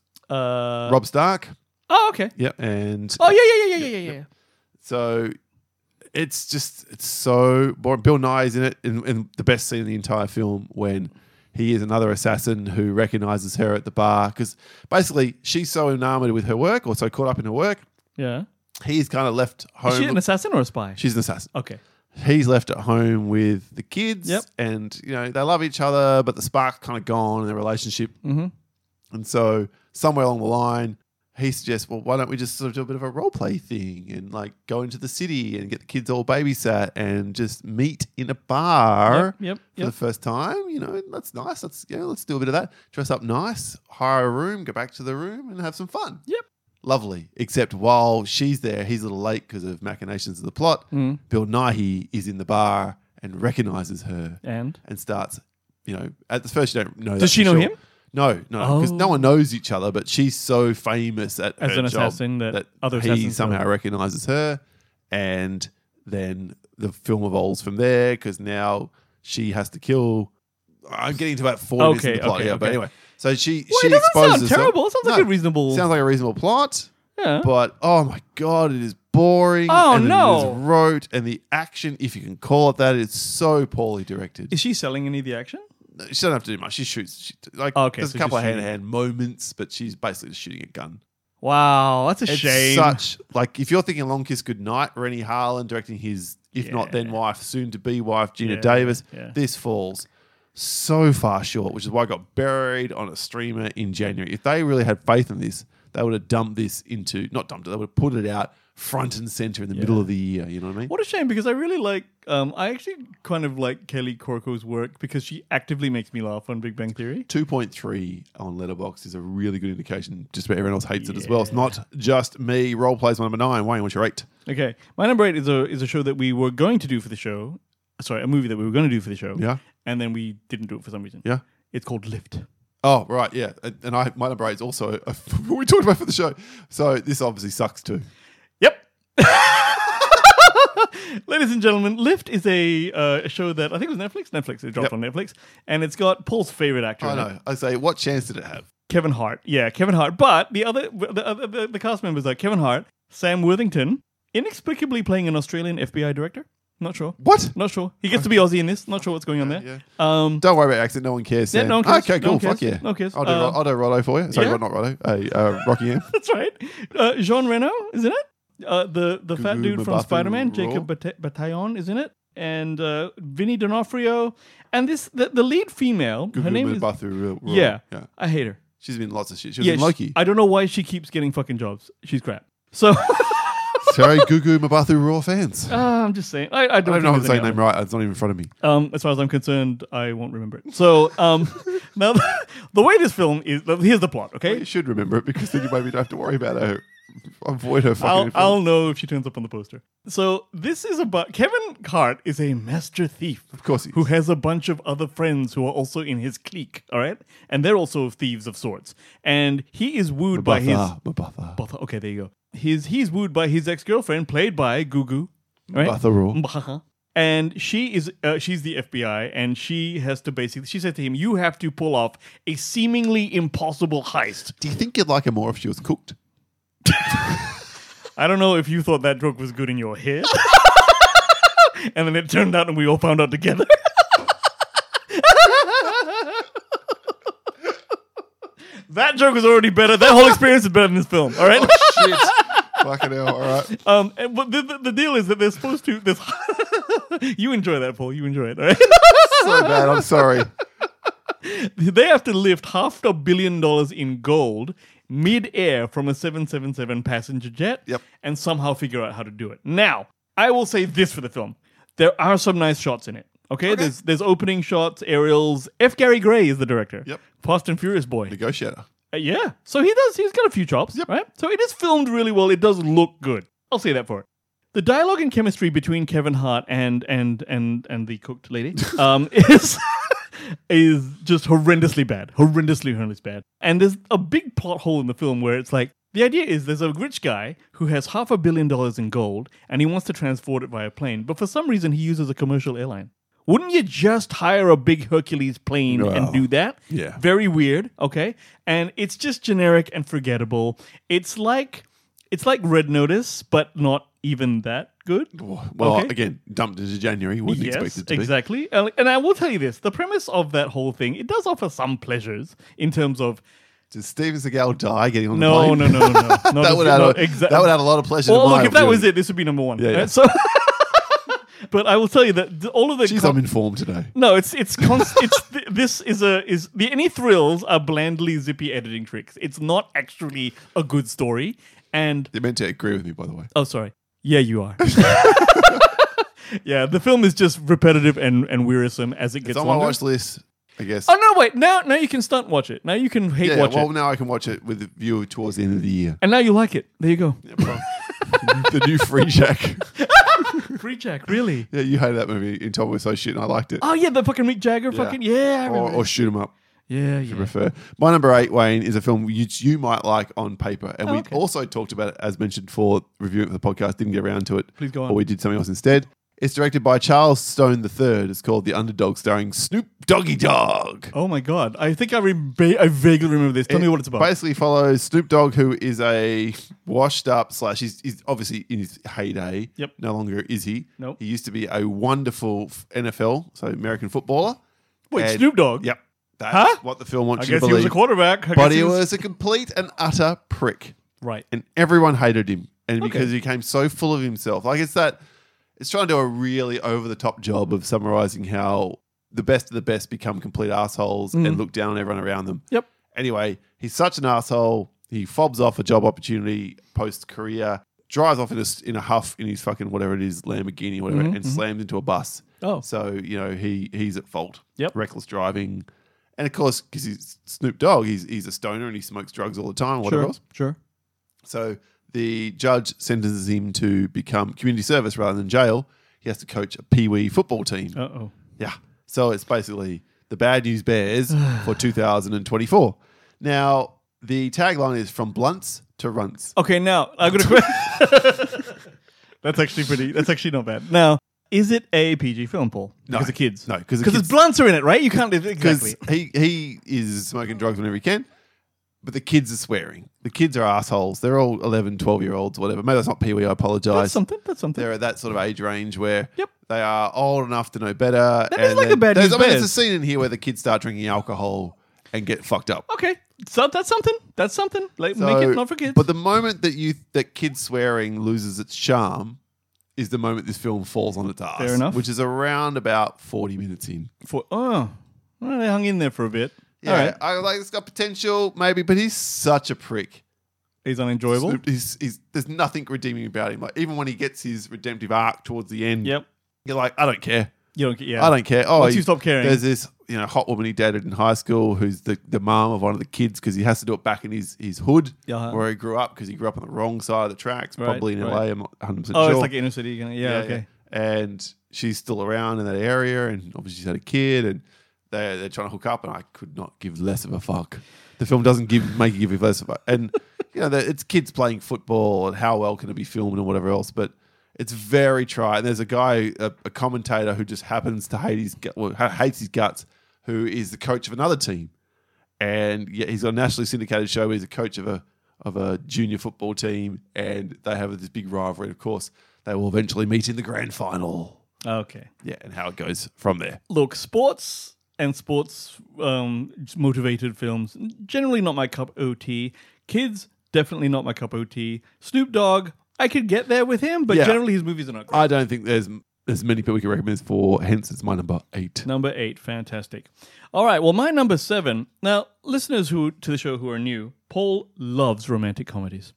S2: Rob Stark.
S1: Oh, okay.
S2: Yeah, and
S1: Oh, yeah.
S2: so it's so boring. Bill Nye is in it in the best scene in the entire film when he is another assassin who recognizes her at the bar because basically she's so enamored with her work or so caught up in her work.
S1: Yeah.
S2: He's kind of left home.
S1: Is she an assassin or a spy?
S2: She's an assassin.
S1: Okay.
S2: He's left at home with the kids.
S1: Yep.
S2: And, they love each other, but the spark's kind of gone in their relationship.
S1: Mm-hmm.
S2: And so somewhere along the line, he suggests, well, why don't we just sort of do a bit of a role play thing and like go into the city and get the kids all babysat and just meet in a bar
S1: Yep.
S2: for the first time? You know, that's nice. Let's do a bit of that. Dress up nice, hire a room, go back to the room and have some fun.
S1: Yep.
S2: Lovely. Except while she's there, he's a little late because of machinations of the plot. Bill Nighy is in the bar and recognizes her
S1: And
S2: starts, at the first you don't know.
S1: does she know him?
S2: No, because no one knows each other, but she's so famous at
S1: As
S2: her
S1: an
S2: job
S1: assassin that other
S2: he
S1: assassins
S2: somehow
S1: know.
S2: recognizes her, and then the film evolves from there because now she has to kill. I'm getting to about 4 minutes in the plot here, but anyway, so she
S1: Well, it doesn't
S2: exposes
S1: sound
S2: herself.
S1: terrible. It sounds like a reasonable.
S2: Sounds like a reasonable plot,
S1: Yeah.
S2: but oh my god, it is boring.
S1: Oh,
S2: and
S1: no.
S2: it is rote, and the action, if you can call it that, is so poorly directed.
S1: Is she selling any of the action?
S2: She doesn't have to do much. She shoots. There's
S1: so
S2: a couple
S1: she's
S2: of
S1: shooting.
S2: hand-to-hand moments, but she's basically just shooting a gun.
S1: Wow, that's a
S2: It's
S1: shame.
S2: such like if you're thinking Long Kiss Goodnight, Rennie Harlan directing his, if not then wife, soon to be wife, Gina Davis.
S1: yeah.
S2: This falls so far short, which is why I got buried on a streamer in January. If they really had faith in this, they would have dumped this into, not dumped it, they would have put it out front and center in the middle of the year. You know what I mean?
S1: What a shame, because I really like, I actually kind of like Kelly Corco's work because she actively makes me laugh on Big Bang Theory.
S2: 2.3 on Letterboxd is a really good indication. Just about everyone else hates it as well. It's not just me. Role plays my number 9. Wayne, what's your 8?
S1: Okay, my number 8 is a show that we were going to do for the show. Sorry, a movie that we were going to do for the show.
S2: Yeah.
S1: And then we didn't do it for some reason.
S2: Yeah.
S1: It's called Lift.
S2: Oh, right, yeah. And my number 8 is also what we talked about for the show. So this obviously sucks too.
S1: Yep. Ladies and gentlemen, Lift is a show that I think it was Netflix. Netflix. It dropped on Netflix. And it's got Paul's favorite actor
S2: I
S1: in it.
S2: know. I say, what chance did it have?
S1: Kevin Hart. Yeah, Kevin Hart. But the cast members are Kevin Hart, Sam Worthington, inexplicably playing an Australian FBI director. Not sure.
S2: What?
S1: Not sure. He gets to be Aussie in this. Not sure what's going on there.
S2: Yeah.
S1: Um,
S2: Don't worry about accent. No one cares.
S1: Yeah,
S2: Sam.
S1: no one cares.
S2: Okay,
S1: No
S2: cool.
S1: one cares.
S2: Fuck yeah.
S1: No one cares.
S2: I'll do Rotto for you. Sorry,
S1: yeah.
S2: not Rotto. Rocky M.
S1: that's right. Jean Reno is in it. The fat dude from
S2: Mbatha
S1: Spider-Man,
S2: Raw.
S1: Jacob Bataillon, is in it. And Vinny D'Onofrio. And the lead female, her name is...
S2: Mbatha Raw.
S1: Yeah. I hate her.
S2: She's been in lots of shit. She was in Loki.
S1: I don't know why she keeps getting fucking jobs. She's crap. So...
S2: Sorry, Gugu Mbatha Raw fans.
S1: I'm just saying. I don't
S2: know if I'm
S1: there's
S2: saying
S1: any
S2: name right. It's not even in front of me.
S1: As far as I'm concerned, I won't remember it. So, now the way this film is, here's the plot, okay?
S2: You should remember it because then you maybe don't have to worry about her. Avoid her fucking
S1: I'll know if she turns up on the poster. So, this is about Kevin Hart is a master thief.
S2: Of course he is.
S1: Who has a bunch of other friends who are also in his clique, all right? And they're also thieves of sorts. And he is wooed by his...
S2: Mbatha.
S1: Okay, there you go. He's wooed by his ex-girlfriend, played by Gugu. Right?
S2: Mbatha Raw.
S1: And she's the FBI, and she has to she said to him, you have to pull off a seemingly impossible heist.
S2: Do you think you'd like her more if she was cooked?
S1: I don't know if you thought that joke was good in your head. And then it turned out and we all found out together. That joke was already better. That whole experience is better than this film, all right?
S2: Oh, shit. Fucking hell, all right.
S1: But the deal is that they're supposed to... You enjoy that, Paul. You enjoy it, all right?
S2: So bad, I'm sorry.
S1: They have to lift $500 million in gold mid-air from a 777 passenger jet and somehow figure out how to do it. Now, I will say this for the film. There are some nice shots in it. Okay? There's opening shots, aerials. F. Gary Gray is the director.
S2: Yep.
S1: Fast and Furious boy.
S2: Negotiator.
S1: Yeah. So he's got a few chops, right? So it is filmed really well. It does look good. I'll say that for it. The dialogue and chemistry between Kevin Hart and the cooked lady is just horrendously bad. And there's a big plot hole in the film where it's like, the idea is there's a rich guy who has $500 million in gold and he wants to transport it via plane, but for some reason he uses a commercial airline. Wouldn't you just hire a big Hercules plane and do that?
S2: Yeah.
S1: Very weird, okay? And it's just generic and forgettable. It's like Red Notice, but not even that good.
S2: Well, again, dumped into January. Wouldn't expect it to be.
S1: Exactly. And I will tell you this, the premise of that whole thing, it does offer some pleasures in terms of...
S2: Did Steven Seagal die getting on the plane?
S1: No.
S2: That would add a lot of pleasure to
S1: Well,
S2: my
S1: look, if that
S2: viewing.
S1: was it, this would be number one.
S2: Yeah.
S1: Right? So... But I will tell you that all of the
S2: Jeez, I'm informed today.
S1: no, it's this is the any thrills are blandly zippy editing tricks. It's not actually a good story. And
S2: You're meant to agree with me, by the way.
S1: oh, sorry, yeah, you are. Yeah, the film is just repetitive and wearisome as it
S2: It's
S1: gets
S2: on my
S1: longer.
S2: watch list, I guess.
S1: Oh no, wait! Now you can stunt watch it. Now you can hate watch it,
S2: now I can watch it with a view towards the end of the year.
S1: and now you like it. There you go.
S2: Yeah, bro. The new Free Jack.
S1: Free Jack, really?
S2: Yeah, you hated that movie in Top was so shit, and I liked it.
S1: Oh yeah, the fucking Mick Jagger, fucking yeah. I remember
S2: Or
S1: that.
S2: Shoot 'em Up.
S1: Yeah,
S2: If you
S1: yeah.
S2: prefer. My number 8, Wayne, is a film you might like on paper. And we
S1: okay.
S2: also talked about it, as mentioned, for reviewing for the podcast. Didn't get around to it.
S1: Please go on.
S2: Or we did something else instead. It's directed by Charles Stone III. It's called The Underdog, starring Snoop Doggy Dogg.
S1: Oh my god, I think I vaguely remember this. Tell me what it's about.
S2: Basically follows Snoop Dogg, who is a washed up / he's obviously in his heyday.
S1: Yep.
S2: No longer is he.
S1: Nope.
S2: He used to be a wonderful NFL, so American footballer.
S1: Wait,
S2: And-
S1: Snoop Dogg?
S2: Yep. That's
S1: Huh?
S2: what the film
S1: I
S2: wants you
S1: guess
S2: to
S1: he
S2: believe.
S1: was a quarterback. I
S2: But
S1: guess
S2: he was a complete and utter prick.
S1: right.
S2: And everyone hated him. And
S1: Okay.
S2: because he became so full of himself. Like it's trying to do a really over the top job of summarizing how the best of the best become complete assholes and look down on everyone around them.
S1: Yep.
S2: Anyway, he's such an asshole. He fobs off a job opportunity post career, drives off in a huff in his fucking whatever it is, Lamborghini or whatever, and slams into a bus.
S1: Oh.
S2: So, he's at fault.
S1: Yep.
S2: Reckless driving. And of course, because he's Snoop Dogg, he's a stoner and he smokes drugs all the time, or whatever else.
S1: Sure.
S2: So the judge sentences him to become community service rather than jail. He has to coach a Pee-wee football team.
S1: Uh-oh.
S2: Yeah. So it's basically the Bad News Bears for 2024. Now, the tagline is from blunts to runts.
S1: Okay, now I've got a question. That's actually not bad. Now, is it a PG film, Paul?
S2: No.
S1: Because of kids.
S2: No, because
S1: Because it's blunts are in it, right? You can't
S2: Because
S1: exactly.
S2: he is smoking drugs whenever he can, but the kids are swearing. The kids are assholes. They're all 11, 12-year-olds, whatever. Maybe that's not Pee-wee, I apologise.
S1: That's something.
S2: They're at that sort of age range where
S1: Yep.
S2: they are old enough to know better.
S1: That is like the Bad
S2: there's
S1: News
S2: there's a
S1: Bears.
S2: scene in here where the kids start drinking alcohol and get fucked up.
S1: Okay, so that's something. That's something. Like,
S2: So-
S1: make it not for kids.
S2: But the moment that kids swearing loses its charm is the moment this film falls on its ass.
S1: Fair enough.
S2: Which is around about 40 minutes in.
S1: Well, they hung in there for a bit.
S2: Yeah,
S1: All right.
S2: I like it's got potential, maybe, but he's such a prick.
S1: He's unenjoyable.
S2: Snoop, there's nothing redeeming about him. Like even when he gets his redemptive arc towards the end,
S1: Yep.
S2: you're like, I don't care.
S1: You don't. Yeah.
S2: I don't care. Oh,
S1: Once you stop caring.
S2: There's this hot woman he dated in high school who's the mom of one of the kids because he has to do it back in his hood
S1: Uh-huh.
S2: where he grew up because he grew up on the wrong side of the tracks,
S1: Right,
S2: probably in LA.
S1: right.
S2: I'm not 100%
S1: Oh,
S2: sure.
S1: it's like inner city. Yeah. Okay.
S2: And she's still around in that area, and obviously she's had a kid, and they're trying to hook up, and I could not give less of a fuck. The film doesn't make you give less of a fuck. And, it's kids playing football, and how well can it be filmed and whatever else, but it's very try. And there's a guy, a commentator who just happens to hates his guts, who is the coach of another team. And he's got a nationally syndicated show where he's a coach of a junior football team, and they have this big rivalry. Of course, they will eventually meet in the grand final.
S1: Okay.
S2: Yeah, and how it goes from there.
S1: Look, sports and sports motivated films generally not my cup of tea. Kids definitely not my cup of tea. Snoop Dogg, I could get there with him, but
S2: Yeah.
S1: generally his movies are not great.
S2: I don't think there's many people we can recommend this for, hence it's my number 8.
S1: Number 8, fantastic. All right, well, my number 7. Now, listeners to the show who are new, Paul loves romantic comedies.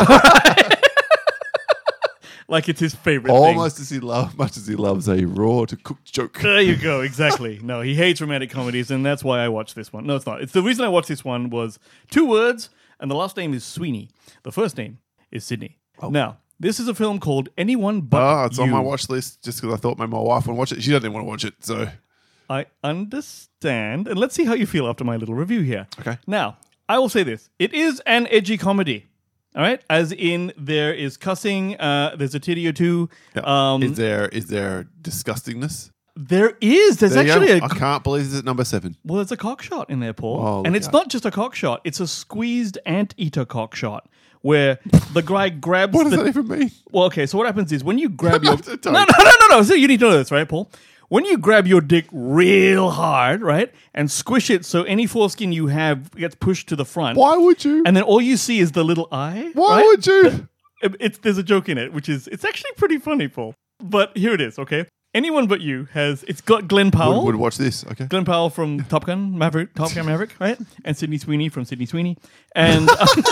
S1: Like it's his favorite thing.
S2: Almost much as he loves a raw to cooked joke.
S1: There you go, exactly. No, he hates romantic comedies, and that's why I watched this one. No, it's not. It's the reason I watched this one was 2 words, and the last name is Sweeney. The first name is Sydney. Now, this is a film called Anyone But
S2: It's
S1: You.
S2: on my watch list just because I thought maybe my wife would watch it. She doesn't want to watch it, so
S1: I understand, and let's see how you feel after my little review here.
S2: Okay.
S1: Now, I will say this. It is an edgy comedy. All right? As in, there is cussing, there's a titty or two.
S2: is there disgustingness?
S1: There is. There's
S2: There you
S1: actually
S2: go. I can't believe this is at number 7.
S1: Well, there's a cock shot in there, Paul.
S2: Oh,
S1: and
S2: look
S1: it's
S2: out.
S1: not just a cock shot. It's a squeezed anteater cock shot where the guy grabs
S2: What does that even mean?
S1: Well, okay, so what happens is when you grab your...
S2: Don't.
S1: No. So you need to know this, right, Paul? When you grab your dick real hard, right, and squish it so any foreskin you have gets pushed to the front,
S2: Why would you?
S1: and then all you see is the little eye,
S2: Why
S1: right?
S2: would you?
S1: There's a joke in it, which is... It's actually pretty funny, Paul. But here it is, okay? Anyone But You has, it's got Glenn Powell.
S2: Would watch this. Okay.
S1: Glenn Powell from Top Gun Maverick, right? And Sydney Sweeney from Sydney Sweeney. And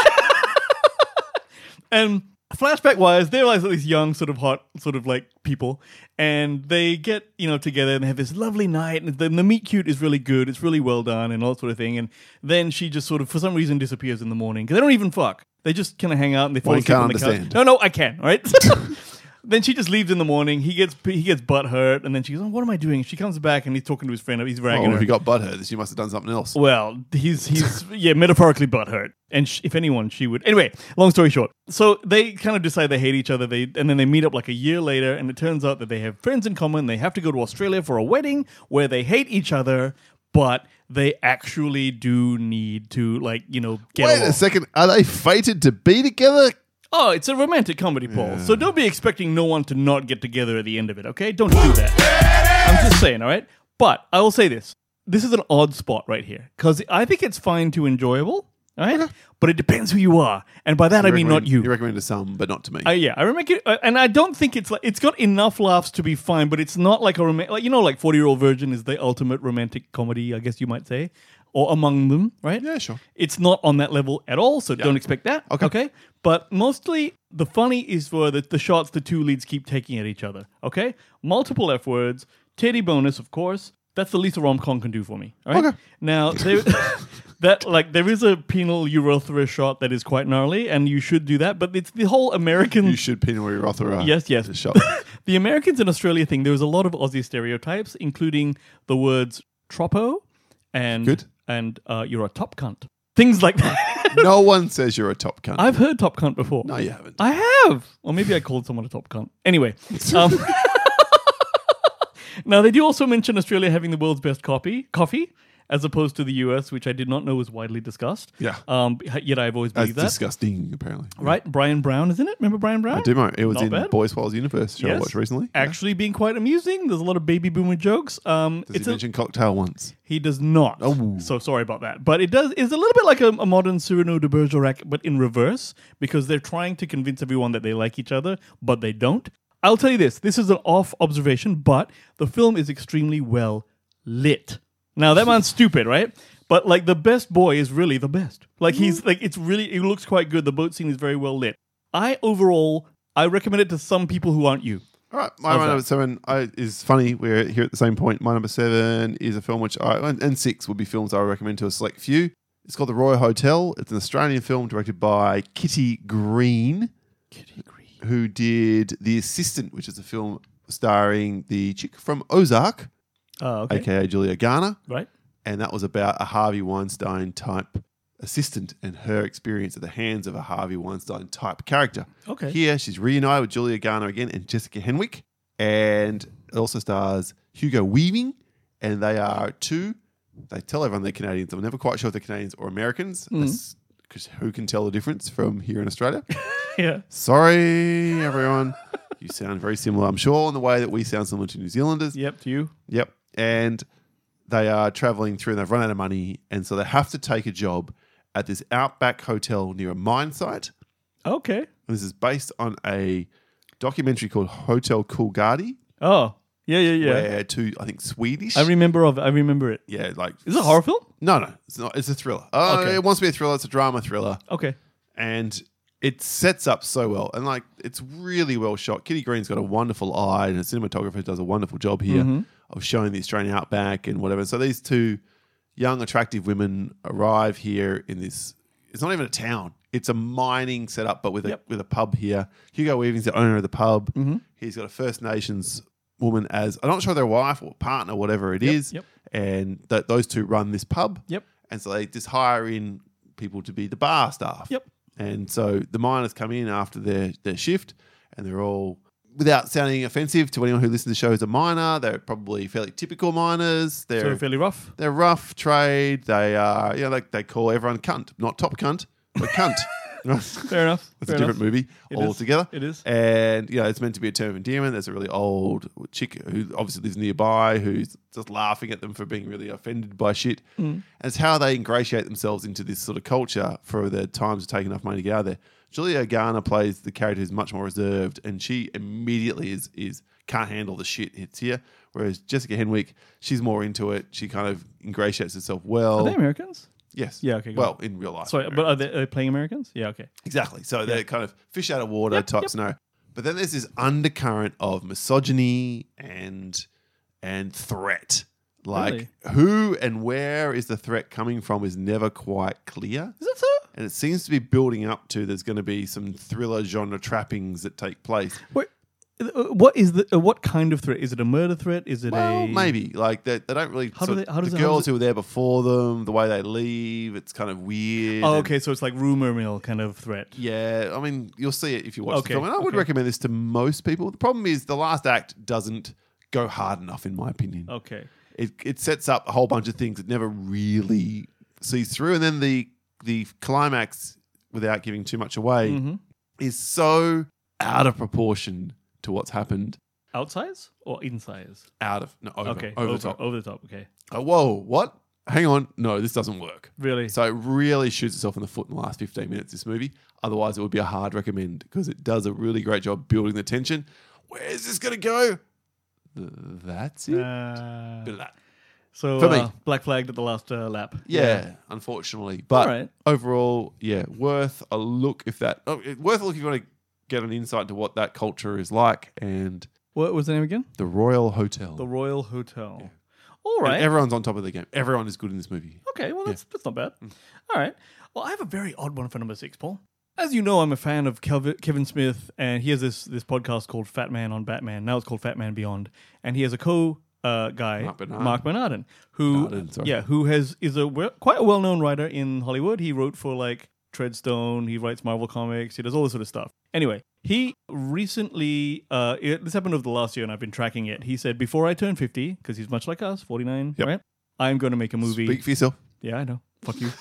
S1: and flashback wise, they're like these young, sort of hot, sort of like people, and they get together and they have this lovely night, and then the meet cute is really good, it's really well done, and all that sort of thing. And then she just sort of, for some reason, disappears in the morning because they don't even fuck. They just kind of hang out and they fall asleep on the couch. No, I can, right? Then she just leaves in the morning. He gets butt hurt, and then she goes, "Oh, what am I doing?" She comes back and he's talking to his friend. He's ragging her.
S2: If he got butt hurt, she must have done something else.
S1: Well, he's metaphorically butt hurt, and if anyone, she would. Anyway, long story short, so they kind of decide they hate each other. And then they meet up like a year later, and it turns out that they have friends in common. They have to go to Australia for a wedding where they hate each other, but they actually do need to get along.
S2: Wait a second, are they fated to be together?
S1: Oh, it's a romantic comedy, Paul. So don't be expecting no one to not get together at the end of it, okay? Don't do that. I'm just saying, all right? But I will say this. This is an odd spot right here because I think it's fine to enjoyable, all right? Okay. But it depends who you are. And by that, I mean not you.
S2: You recommend it to some, but not to me.
S1: Yeah, I recommend it. And I don't think it's got enough laughs to be fine, but it's not like a like 40-Year-Old Virgin is the ultimate romantic comedy, I guess you might say. Or among them, right?
S2: Yeah, sure.
S1: It's not on that level at all, so don't expect that. Okay. But mostly, the funny is for the shots the two leads keep taking at each other. Okay? Multiple F words, titty bonus, of course. That's the least a rom-com can do for me. All right? Okay. Now, there is a penile urethra shot that is quite gnarly, and you should do that, but it's the whole American...
S2: You should penile urethra.
S1: Yes.
S2: Shot.
S1: The Americans in Australia thing, there was a lot of Aussie stereotypes, including the words troppo and...
S2: Good.
S1: And you're a top cunt. Things like that.
S2: No one says you're a top cunt.
S1: I've heard top cunt before.
S2: No, you haven't.
S1: I have. Or maybe I called someone a top cunt. Anyway. Now, they do also mention Australia having the world's best coffee, as opposed to the US, which I did not know was widely discussed.
S2: Yeah.
S1: Yet I've always believed that.
S2: That's disgusting, apparently.
S1: Right? Brian Brown, isn't it? Remember Brian Brown?
S2: I do, mate. It was
S1: Not
S2: in
S1: bad.
S2: Boy Swallows Universe show I watched recently.
S1: Actually being quite amusing. There's a lot of baby boomer jokes.
S2: Does he mention cocktail once?
S1: He does not.
S2: Oh.
S1: So sorry about that. But it's a little bit like a modern Cyrano de Bergerac, but in reverse, because they're trying to convince everyone that they like each other, but they don't. I'll tell you this. This is an off observation, but the film is extremely well lit. Now, that man's stupid, right? But the best boy is really the best. It looks quite good. The boat scene is very well lit. I recommend it to some people who aren't you.
S2: All right, my number 7 is funny. We're here at the same point. My number 7 is a film and 6 would be films I would recommend to a select few. It's called The Royal Hotel. It's an Australian film directed by Kitty Green. Who did The Assistant, which is a film starring the chick from Ozark, aka Julia Garner.
S1: Right.
S2: And that was about a Harvey Weinstein type assistant and her experience at the hands of a Harvey Weinstein type character.
S1: Okay.
S2: Here, she's reunited with Julia Garner again and Jessica Henwick. And it also stars Hugo Weaving. And they are two, they tell everyone they're Canadians. I'm never quite sure if they're Canadians or Americans. Because who can tell the difference from here in Australia?
S1: Yeah.
S2: Sorry, everyone. You sound very similar, I'm sure, in the way that we sound similar to New Zealanders.
S1: Yep, to you.
S2: Yep. And they are traveling through and they've run out of money. And so they have to take a job at this outback hotel near a mine site.
S1: Okay.
S2: And this is based on a documentary called Hotel Coolgardie.
S1: Oh, yeah.
S2: Where two, I think, Swedish.
S1: I remember it.
S2: Yeah,
S1: Is it a horror film?
S2: No, it's not. It's a thriller.
S1: Okay.
S2: It wants to be a thriller. It's a drama thriller.
S1: Okay.
S2: And it sets up so well. And it's really well shot. Kitty Green's got a wonderful eye and a cinematographer does a wonderful job here of showing the Australian outback and whatever. So these two young, attractive women arrive here in this, it's not even a town. It's a mining setup, but with a pub here. Hugo Weaving's the owner of the pub. He's got a First Nations woman as, I'm not sure their wife or partner, whatever it is. And those two run this pub. And so they just hire in people to be the bar staff. And so the miners come in after their shift and they're all, without sounding offensive to anyone who listens to the show as a miner, they're probably fairly typical miners. They're
S1: fairly rough.
S2: They're rough trade. They are, they call everyone cunt, not top cunt, but cunt.
S1: Fair enough.
S2: It's a different movie altogether.
S1: It is.
S2: And, it's meant to be a term of endearment. There's a really old chick who obviously lives nearby who's just laughing at them for being really offended by shit. And it's how they ingratiate themselves into this sort of culture for the times of taking enough money to get out of there. Julia Garner plays the character who's much more reserved and she immediately is can't handle the shit hits here. Whereas Jessica Henwick, she's more into it. She kind of ingratiates herself well.
S1: Are they Americans?
S2: Yes.
S1: Yeah, okay, go
S2: Well, in real life.
S1: Sorry, but are they playing Americans? Yeah, okay.
S2: Exactly. So they're kind of fish out of water type
S1: yep.
S2: scenario. But then there's this undercurrent of misogyny and threat. Like
S1: Really?
S2: who and where is the threat coming from is never quite clear.
S1: Is that so?
S2: And it seems to be building up to there's going to be some thriller genre trappings that take place.
S1: Wait, what kind of threat? Is it a murder threat? Is it
S2: Well, maybe. Like they don't really...
S1: How does
S2: the girls who were there before them, the way they leave, it's kind of weird.
S1: Oh,
S2: and-
S1: okay, so it's like rumor mill kind of threat.
S2: Yeah, I mean, you'll see it if you watch
S1: Okay,
S2: the film. And I would
S1: okay.
S2: recommend this to most people. The problem is the last act doesn't go hard enough, in my opinion.
S1: Okay.
S2: It sets up a whole bunch of things that never really sees through. And then the climax, without giving too much away,
S1: Mm-hmm.
S2: is so out of proportion to what's happened.
S1: Outsize or insize?
S2: Over
S1: Okay.
S2: the top.
S1: Over the top, okay.
S2: Whoa, what? Hang on. No, this doesn't work.
S1: Really?
S2: So it really shoots itself in the foot in the last 15 minutes, this movie. Otherwise, it would be a hard recommend because it does a really great job building the tension. Where's this going to go? That's it. Bit of that.
S1: So
S2: For me.
S1: black flagged at the last lap.
S2: Yeah, unfortunately. But
S1: All right.
S2: overall, yeah, worth a look if you want to get an insight into what that culture is like. And
S1: What was the name again?
S2: the Royal Hotel.
S1: The Royal Hotel.
S2: Yeah.
S1: All
S2: And
S1: right.
S2: everyone's on top of the game. Everyone is good in this movie.
S1: Okay, well, that's not bad. All right. Well, I have a very odd one for number 6, Paul. As you know, I'm a fan of Kevin Smith, and he has this podcast called Fat Man on Batman. Now it's called Fat Man Beyond. And he has a guy, Mark Bernardin, who is quite a well-known writer in Hollywood. He wrote for like Treadstone, he writes Marvel Comics, he does all this sort of stuff. Anyway, he recently, this happened over the last year and I've been tracking it. He said, before I turn 50, because he's much like us, 49,
S2: Yep.
S1: right? I'm going to make a movie.
S2: Speak for yourself.
S1: Yeah, I know. Fuck you.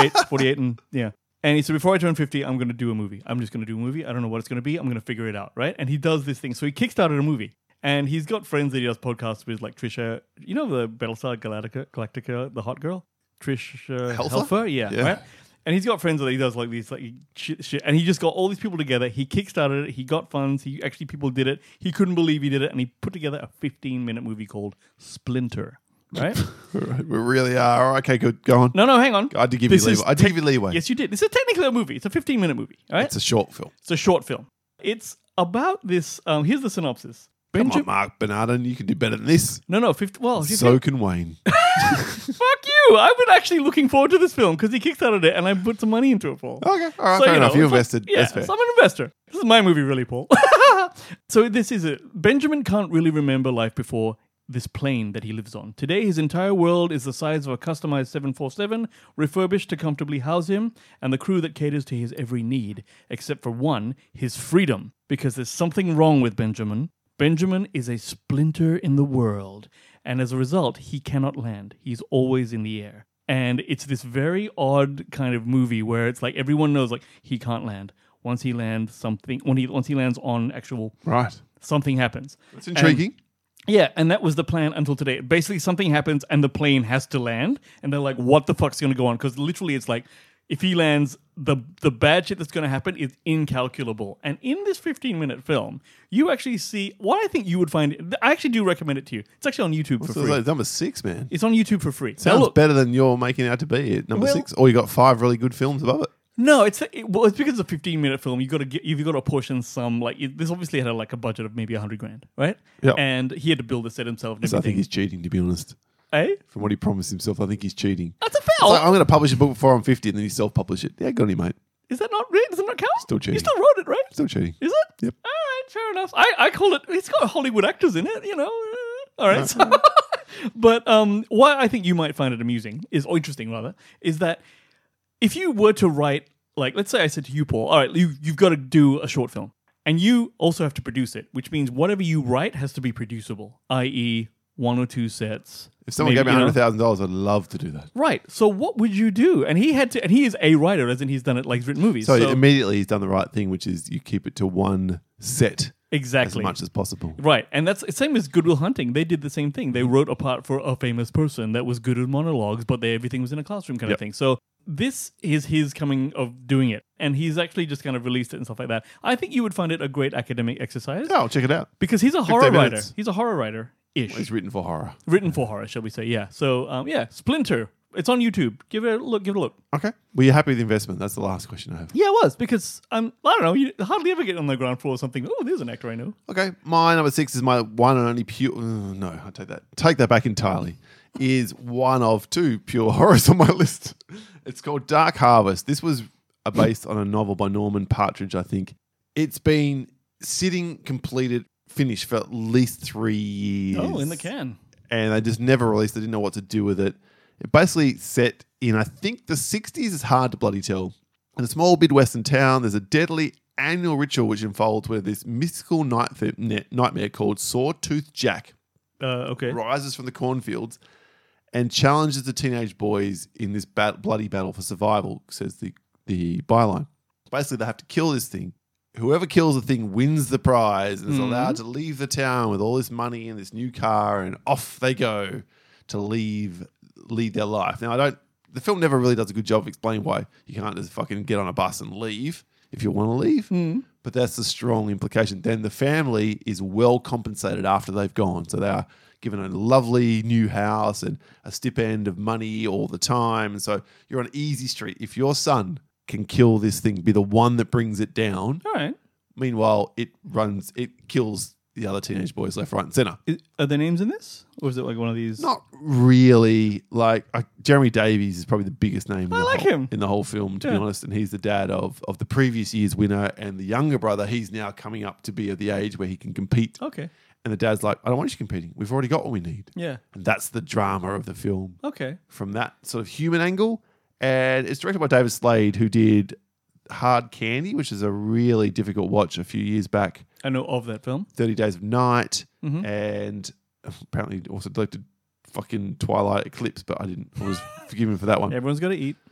S1: 48 and yeah. And he said, before I turn 50, I'm going to do a movie. I'm just going to do a movie. I don't know what it's going to be. I'm going to figure it out, right? And he does this thing. So he kickstarted a movie. And he's got friends that he does podcasts with, like Trisha. You know the Battlestar Galactica, the hot girl? Trisha Helfer? Yeah, right? And he's got friends that he does like these like shit. And he just got all these people together. He kickstarted it. He got funds. People did it. He couldn't believe he did it. And he put together a 15-minute movie called Splinter. Right?
S2: We really are. Okay, good. Go on.
S1: No, hang on.
S2: I did give you leeway.
S1: Yes, you did. This is technically a movie. It's a 15-minute movie. All right?
S2: It's a short film.
S1: It's a short film. It's about this. Here's the synopsis.
S2: Come on, Mark Bernardin. You can do better than this.
S1: No.
S2: So can Wayne.
S1: Fuck you. I've been actually looking forward to this film because he kickstarted it and I put some money into it, Paul.
S2: Okay, all right, fair enough. You invested.
S1: Yeah,
S2: That's fair.
S1: so I'm an investor. This is my movie, really, Paul. So this is it. Benjamin can't really remember life before this plane that he lives on. Today, his entire world is the size of a customized 747, refurbished to comfortably house him, and the crew that caters to his every need, except for one, his freedom. Because there's something wrong with Benjamin. Benjamin is a splinter in the world, and as a result, he cannot land. He's always in the air. And it's this very odd kind of movie where it's like everyone knows like he can't land. Once he lands once he lands on actual
S2: Right.
S1: something happens.
S2: That's intriguing.
S1: And that was the plan until today. Basically, something happens and the plane has to land, and they're like, "What the fuck's going to go on?" Because literally, it's like if he lands, the bad shit that's going to happen is incalculable. And in this 15-minute film, you actually see what I think you would find. I actually do recommend it to you. It's actually on YouTube for free.
S2: It's number 6, man.
S1: It's on YouTube for free.
S2: Sounds better than you're making it out to be at number 6. Or you got 5 really good films above it.
S1: No, it's because it's a 15-minute film. You've got to apportion some this obviously had a budget of maybe $100,000, right?
S2: Yeah.
S1: And he had to build the set himself. And
S2: So I
S1: everything.
S2: think he's cheating, to be honest.
S1: Eh?
S2: From what he promised himself, I think he's cheating.
S1: That's a
S2: It's
S1: foul.
S2: like, I'm going to publish a book before I'm 50 and then you self-publish it. Yeah, good on you, mate.
S1: Is that not real? Does it not count?
S2: Still cheating.
S1: You still wrote it, right?
S2: Still cheating.
S1: Is it?
S2: Yep.
S1: All right, fair enough. I call it. It's got Hollywood actors in it, you know. All right. So, but why I think you might find it amusing or interesting rather is that if you were to write, like, let's say I said to you, Paul, all right, you've got to do a short film, and you also have to produce it, which means whatever you write has to be producible, i.e., 1 or 2 sets.
S2: If someone gave me $100,000, I'd love to do that.
S1: Right. So what would you do? And he had to, and he is a writer, as in he's done it, like he's written movies.
S2: So immediately he's done the right thing, which is you keep it to one set
S1: exactly
S2: as much as possible.
S1: Right. And that's the same as Good Will Hunting. They did the same thing. They wrote a part for a famous person that was good at monologues, but everything was in a classroom kind of thing. So this is his coming of doing it. and he's actually just kind of released it and stuff like that. I think you would find it a great academic exercise.
S2: Yeah, I'll check it out.
S1: Because he's a horror writer.
S2: minutes.
S1: He's a horror writer-ish.
S2: It's written for horror.
S1: Written for horror, shall we say, yeah. So, Splinter. It's on YouTube. Give it a look.
S2: Okay. Were you happy with the investment? That's the last question I have.
S1: Yeah, it was, because, I don't know, you hardly ever get on the ground floor or something. Oh, there's an actor I know.
S2: Okay. My number 6 is my one and only pure... no, I take that. Take that back entirely. Is one of 2 pure horrors on my list. It's called Dark Harvest. This was based on a novel by Norman Partridge, I think. It's been sitting completed, finished for at least 3 years.
S1: Oh, in the can.
S2: And they just never released it. Didn't know what to do with it. It basically set in, I think, the 60s. It's hard to bloody tell. In a small Midwestern town, there's a deadly annual ritual which unfolds where this mystical nightmare called Sawtooth Jack
S1: Okay.
S2: rises from the cornfields and challenges the teenage boys in this bloody battle for survival, says the byline. Basically, they have to kill this thing. Whoever kills the thing wins the prize and is allowed to leave the town with all this money and this new car, and off they go to lead their life. Now, the film never really does a good job of explaining why you can't just fucking get on a bus and leave if you want to leave. But that's the strong implication. Then the family is well compensated after they've gone. So they are given a lovely new house and a stipend of money all the time. And so you're on easy street. If your son can kill this thing, be the one that brings it down.
S1: All right.
S2: Meanwhile, it kills the other teenage boys left, right, and center.
S1: Are there names in this? Or is it like one of these?
S2: Not really. Like Jeremy Davies is probably the biggest name
S1: him.
S2: in the whole film, to be honest. And he's the dad of the previous year's winner, and the younger brother, he's now coming up to be of the age where he can compete.
S1: Okay.
S2: And the dad's like, I don't want you competing. We've already got what we need.
S1: Yeah.
S2: And that's the drama of the film.
S1: Okay.
S2: From that sort of human angle. And it's directed by David Slade, who did Hard Candy, which is a really difficult watch a few years back.
S1: I know of that film.
S2: 30 Days of Night. And apparently also directed fucking Twilight Eclipse, but I was forgiven for that one.
S1: Everyone's got to eat.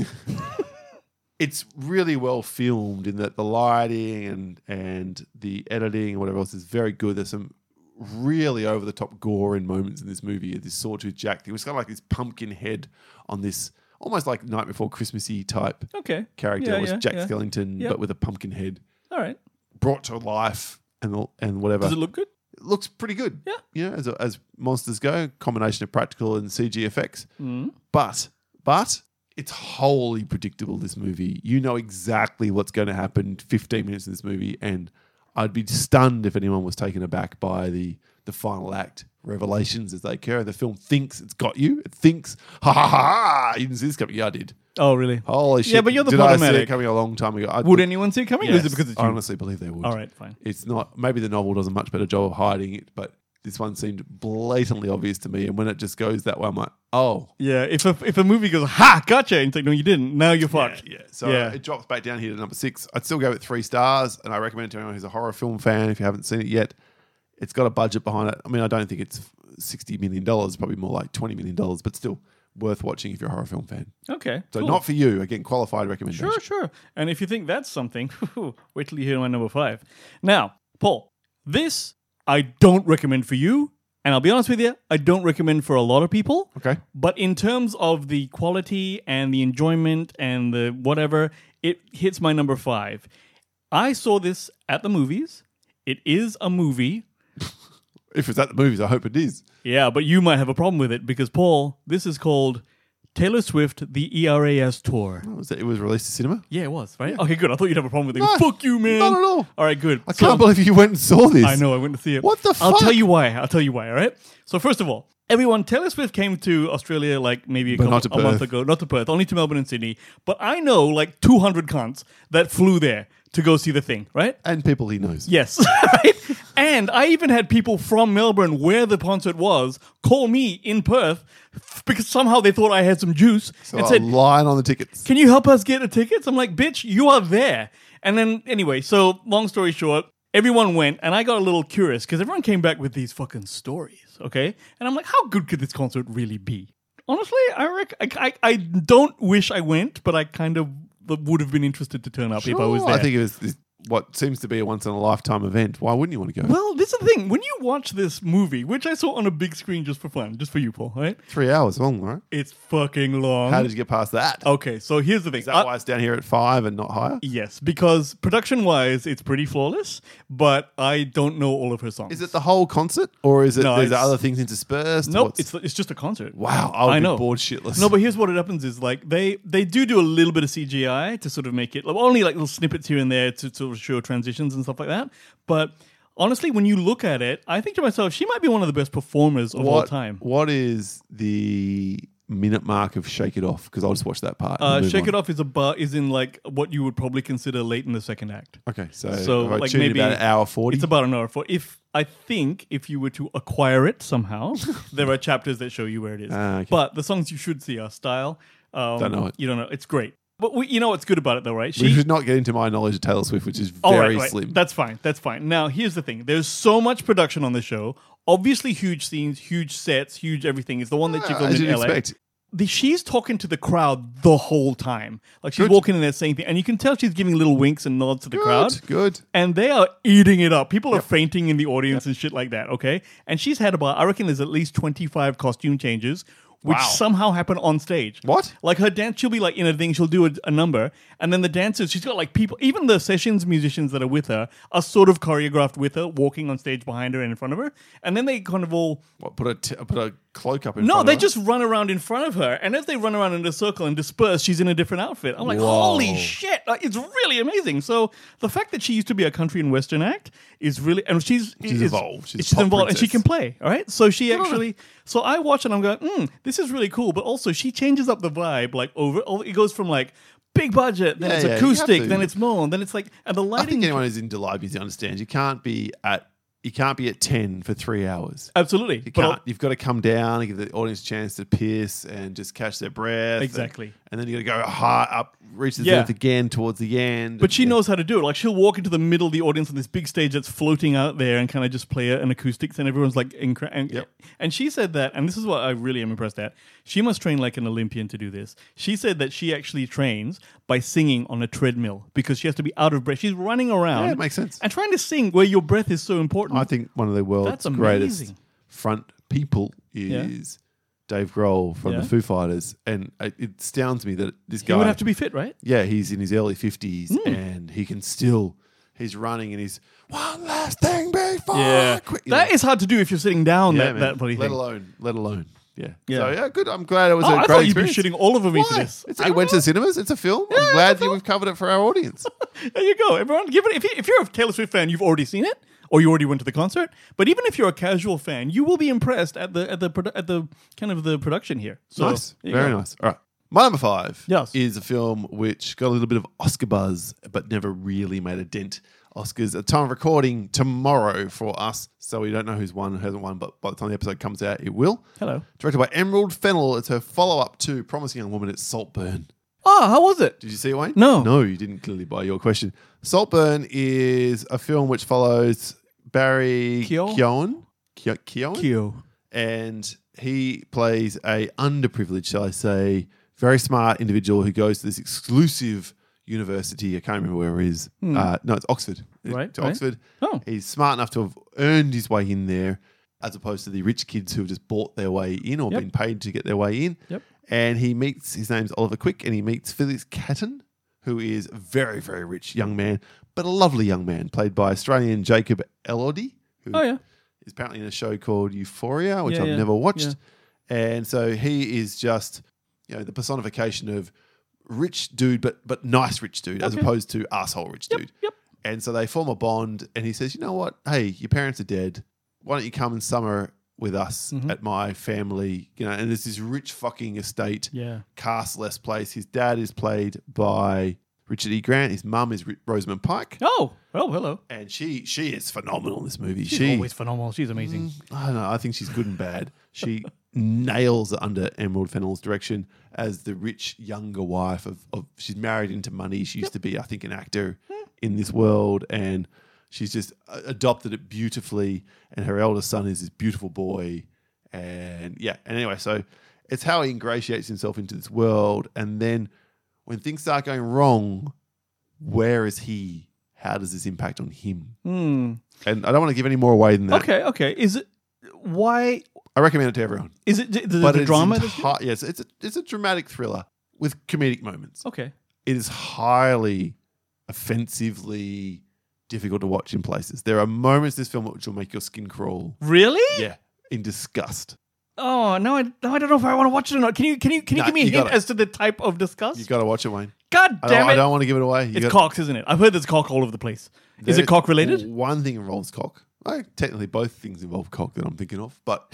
S2: It's really well filmed in that the lighting and the editing and whatever else is very good. There's some really over-the-top gore in moments in this movie. This Sawtooth Jack thing. It was kind of like this pumpkin head on this almost like Night Before Christmasy type character. It was Jack Skellington, but with a pumpkin head.
S1: All right.
S2: Brought to life and whatever.
S1: Does it look good?
S2: It looks pretty good.
S1: Yeah.
S2: You know, as monsters go, combination of practical and CG effects. But it's wholly predictable, this movie. You know exactly what's going to happen 15 minutes in this movie, and I'd be stunned if anyone was taken aback by the final act revelations as they occur. The film thinks it's got you. It thinks, ha ha ha, you didn't see this coming. Yeah, I did.
S1: Oh, really?
S2: Holy shit.
S1: Yeah, but you're the
S2: did I see
S1: problematic.
S2: it coming a long time ago?
S1: Would anyone see it coming? Or is it because it's you?
S2: I honestly believe they would.
S1: All right, fine.
S2: It's not, maybe the novel does a much better job of hiding it, but this one seemed blatantly obvious to me. And when it just goes that way, I'm like, oh.
S1: Yeah, if a movie goes, ha, gotcha, and it's like, no, you didn't. Now you're fucked.
S2: Yeah. So it drops back down here to number 6. I'd still go with 3 stars, and I recommend it to anyone who's a horror film fan if you haven't seen it yet. It's got a budget behind it. I mean, I don't think it's $60 million, probably more like $20 million, but still worth watching if you're a horror film fan.
S1: Okay.
S2: So
S1: cool.
S2: not for you. Again, qualified recommendation.
S1: Sure. And if you think that's something, wait till you hear my number 5. Now, Paul, this I don't recommend for you. And I'll be honest with you, I don't recommend for a lot of people.
S2: Okay.
S1: But in terms of the quality and the enjoyment and the whatever, it hits my number 5. I saw this at the movies. It is a movie.
S2: If it's at the movies, I hope it is.
S1: Yeah, but you might have a problem with it because, Paul, this is called Taylor Swift, the ERAS Tour.
S2: Oh, it was released to cinema?
S1: Yeah, it was, right? Yeah. Okay, good. I thought you'd have a problem with it.
S2: No,
S1: fuck you, man.
S2: Not at all.
S1: All right, good.
S2: I can't believe you went and saw this.
S1: I know, I went to see it.
S2: What the fuck?
S1: I'll tell you why, all right? So first of all, everyone, Taylor Swift came to Australia like maybe a month ago. Not to Perth, only to Melbourne and Sydney. But I know like 200 cunts that flew there to go see the thing, right?
S2: And people he knows.
S1: Yes, right? And I even had people from Melbourne, where the concert was, call me in Perth because somehow they thought I had some juice
S2: So
S1: and said,
S2: lying on the tickets.
S1: can you help us get the tickets? I'm like, bitch, you are there. And then anyway, so long story short, everyone went and I got a little curious because everyone came back with these fucking stories, okay? And I'm like, how good could this concert really be? Honestly, I don't wish I went, but I kind of would have been interested to turn up if I was there.
S2: I think it was what seems to be a once-in-a-lifetime event. Why wouldn't you want to go?
S1: Well, this is the thing. When you watch this movie, which I saw on a big screen just for fun, just for you, Paul, right?
S2: 3 hours long, right?
S1: It's fucking long.
S2: How did you get past that?
S1: Okay, so here's the thing.
S2: Is that why it's down here at 5 and not higher?
S1: Yes, because production-wise, it's pretty flawless, but I don't know all of her songs.
S2: Is it the whole concert, or is it
S1: No,
S2: there's
S1: it's-
S2: other things interspersed?
S1: Nope,
S2: What's-
S1: it's just a concert.
S2: wow, I would
S1: I
S2: be
S1: know.
S2: bored shitless.
S1: No, but here's what it happens is like they do a little bit of CGI to sort of make it only like little snippets here and there to sort of show transitions and stuff like that. But honestly, when you look at it, I think to myself, she might be one of the best performers of all time.
S2: What is the minute mark of Shake It Off? Because I'll just watch that part. and move
S1: Shake
S2: on.
S1: It Off is in like what you would probably consider late in the second act.
S2: Okay, so
S1: So,
S2: if I
S1: like,
S2: tune in
S1: maybe
S2: about an hour 40.
S1: It's about an hour. If you were to acquire it somehow, there are chapters that show you where it is.
S2: Okay.
S1: But the songs you should see are Style.
S2: Don't know it.
S1: You don't know. It's great. But you know what's good about it though, right?
S2: we should not get into my knowledge of Taylor Swift, which is
S1: All
S2: very
S1: right.
S2: slim.
S1: That's fine. That's fine. Now, here's the thing. There's so much production on the show. Obviously, huge scenes, huge sets, huge everything. It's the one that she filmed
S2: as
S1: in
S2: you'd
S1: LA.
S2: expect.
S1: She's talking to the crowd the whole time. Like she's
S2: Good.
S1: walking in there saying things, and you can tell she's giving little winks and nods to the crowd.
S2: Good.
S1: And they are eating it up. People are fainting in the audience and shit like that, okay? And she's had I reckon there's at least 25 costume changes, which
S2: Wow.
S1: somehow happen on stage.
S2: What?
S1: Like her dance, she'll be like in a thing, she'll do a number, and then the dancers, she's got like people, even the sessions musicians that are with her are sort of choreographed with her, walking on stage behind her and in front of her. And then they kind of all
S2: What, put a cloak up in
S1: no,
S2: front
S1: they
S2: of her?
S1: just run around in front of her, and as they run around in a circle and disperse, she's in a different outfit. I'm like,
S2: Whoa.
S1: holy shit! Like, it's really amazing. So the fact that she used to be a country and western act is really, and she's
S2: evolved. She's a
S1: She's
S2: pop
S1: involved, and she
S2: princess.
S1: can play. All right, so she actually, so I watch and I'm going, this is really cool. But also, she changes up the vibe. Like it goes from like big budget, then
S2: Yeah,
S1: it's
S2: yeah, you have
S1: acoustic,
S2: to.
S1: then it's moan, then it's like, and the
S2: I
S1: lighting.
S2: think anyone who's into live music understands you can't be at 10 for 3 hours.
S1: Absolutely,
S2: You
S1: But
S2: can't. You've got to come down and give the audience a chance to pierce and just catch their breath.
S1: Exactly.
S2: And then you got to go high up, reach the
S1: Yeah.
S2: zenith again towards the end.
S1: But she
S2: Yeah.
S1: knows how to do it. Like she'll walk into the middle of the audience on this big stage that's floating out there and kind of just play an acoustics, and everyone's like, and she said that, and this is what I really am impressed at. She must train like an Olympian to do this. She said that she actually trains by singing on a treadmill because she has to be out of breath. She's running around.
S2: Yeah, it makes sense.
S1: And trying to sing where your breath is so important.
S2: I think one of the world's
S1: That's
S2: greatest
S1: amazing.
S2: front people is Dave Grohl from
S1: Yeah.
S2: the Foo Fighters. And it astounds me that this
S1: he
S2: guy...
S1: would have to be fit, right?
S2: Yeah, he's in his early 50s
S1: Hmm.
S2: and he can still... He's running and he's one last thing before I quit. You
S1: That
S2: know.
S1: is hard to do if you're sitting down.
S2: Yeah,
S1: that
S2: man.
S1: bloody
S2: let
S1: thing.
S2: alone. Yeah.
S1: Yeah.
S2: So, yeah, good. I'm glad it was a
S1: I
S2: great
S1: thought you'd be
S2: experience.
S1: shitting all over me for
S2: Why?
S1: this.
S2: It went to the cinemas. It's a film. I'm glad that we've covered it for our audience.
S1: There you go, everyone. Give it. If you're a Taylor Swift fan, you've already seen it, or you already went to the concert. But even if you're a casual fan, you will be impressed at the kind of the production here. So,
S2: Nice.
S1: there you
S2: Very
S1: go.
S2: nice. All right. My number 5
S1: Yes.
S2: is a film which got a little bit of Oscar buzz, but never really made a dent. Oscars at the time of recording tomorrow for us, so we don't know who's won, who hasn't won, but by the time the episode comes out, it will.
S1: Hello.
S2: Directed by Emerald Fennell. It's her follow-up to Promising Young Woman. It's Saltburn.
S1: Oh, how was it?
S2: Did you see it, Wayne?
S1: No.
S2: No, you didn't, clearly, by your question. Saltburn is a film which follows Barry
S1: Keoghan?
S2: Keoghan?
S1: Kyo.
S2: And he plays a underprivileged, shall I say, very smart individual who goes to this exclusive university. I can't remember where it is. No, it's Oxford.
S1: Right,
S2: To
S1: right.
S2: Oxford.
S1: Oh.
S2: He's smart enough to have earned his way in there as opposed to the rich kids who have just bought their way in or
S1: Yep.
S2: been paid to get their way in.
S1: Yep.
S2: And he meets, his name's Oliver Quick, and he meets Felix Catton, who is a very, very rich young man, but a lovely young man, played by Australian Jacob Elordi, who
S1: Oh yeah.
S2: is apparently in a show called Euphoria, which
S1: Yeah,
S2: I've
S1: yeah,
S2: never watched.
S1: yeah.
S2: And so he is just, the personification of rich dude, but nice rich dude, as
S1: Okay.
S2: opposed to asshole rich dude.
S1: Yep.
S2: And so they form a bond, and he says, you know what? Hey, your parents are dead. Why don't you come and summer with us
S1: Mm-hmm.
S2: at my family? And there's this rich fucking estate,
S1: Yeah.
S2: castle-less place. His dad is played by Richard E. Grant. His mum is Rosamund Pike.
S1: Oh, hello.
S2: And she is phenomenal in this movie.
S1: She's always phenomenal. She's amazing.
S2: I don't know. I think she's good and bad. She nails it under Emerald Fennell's direction as the rich younger wife of she's married into money. She used to be, I think, an actor in this world, and she's just adopted it beautifully. And her eldest son is this beautiful boy. And anyway, so it's how he ingratiates himself into this world. And then when things start going wrong, where is he? how does this impact on him? And I don't want to give any more away than that.
S1: Okay. Is it why?
S2: I recommend it to everyone.
S1: Is it the
S2: But
S1: drama?
S2: Yes, it's a dramatic thriller with comedic moments.
S1: Okay.
S2: It is highly offensively difficult to watch in places. There are moments in this film which will make your skin crawl.
S1: Really?
S2: Yeah, in disgust.
S1: Oh no! I don't know if I want to watch it or not. Can you give me a hint
S2: gotta.
S1: as to the type of disgust?
S2: You got to watch it, Wayne.
S1: God damn it!
S2: I don't want to give it away.
S1: It's cocks, isn't it? I've heard there's cock all over the place. Is it cock related?
S2: One thing involves cock. Technically, both things involve cock that I'm thinking of, but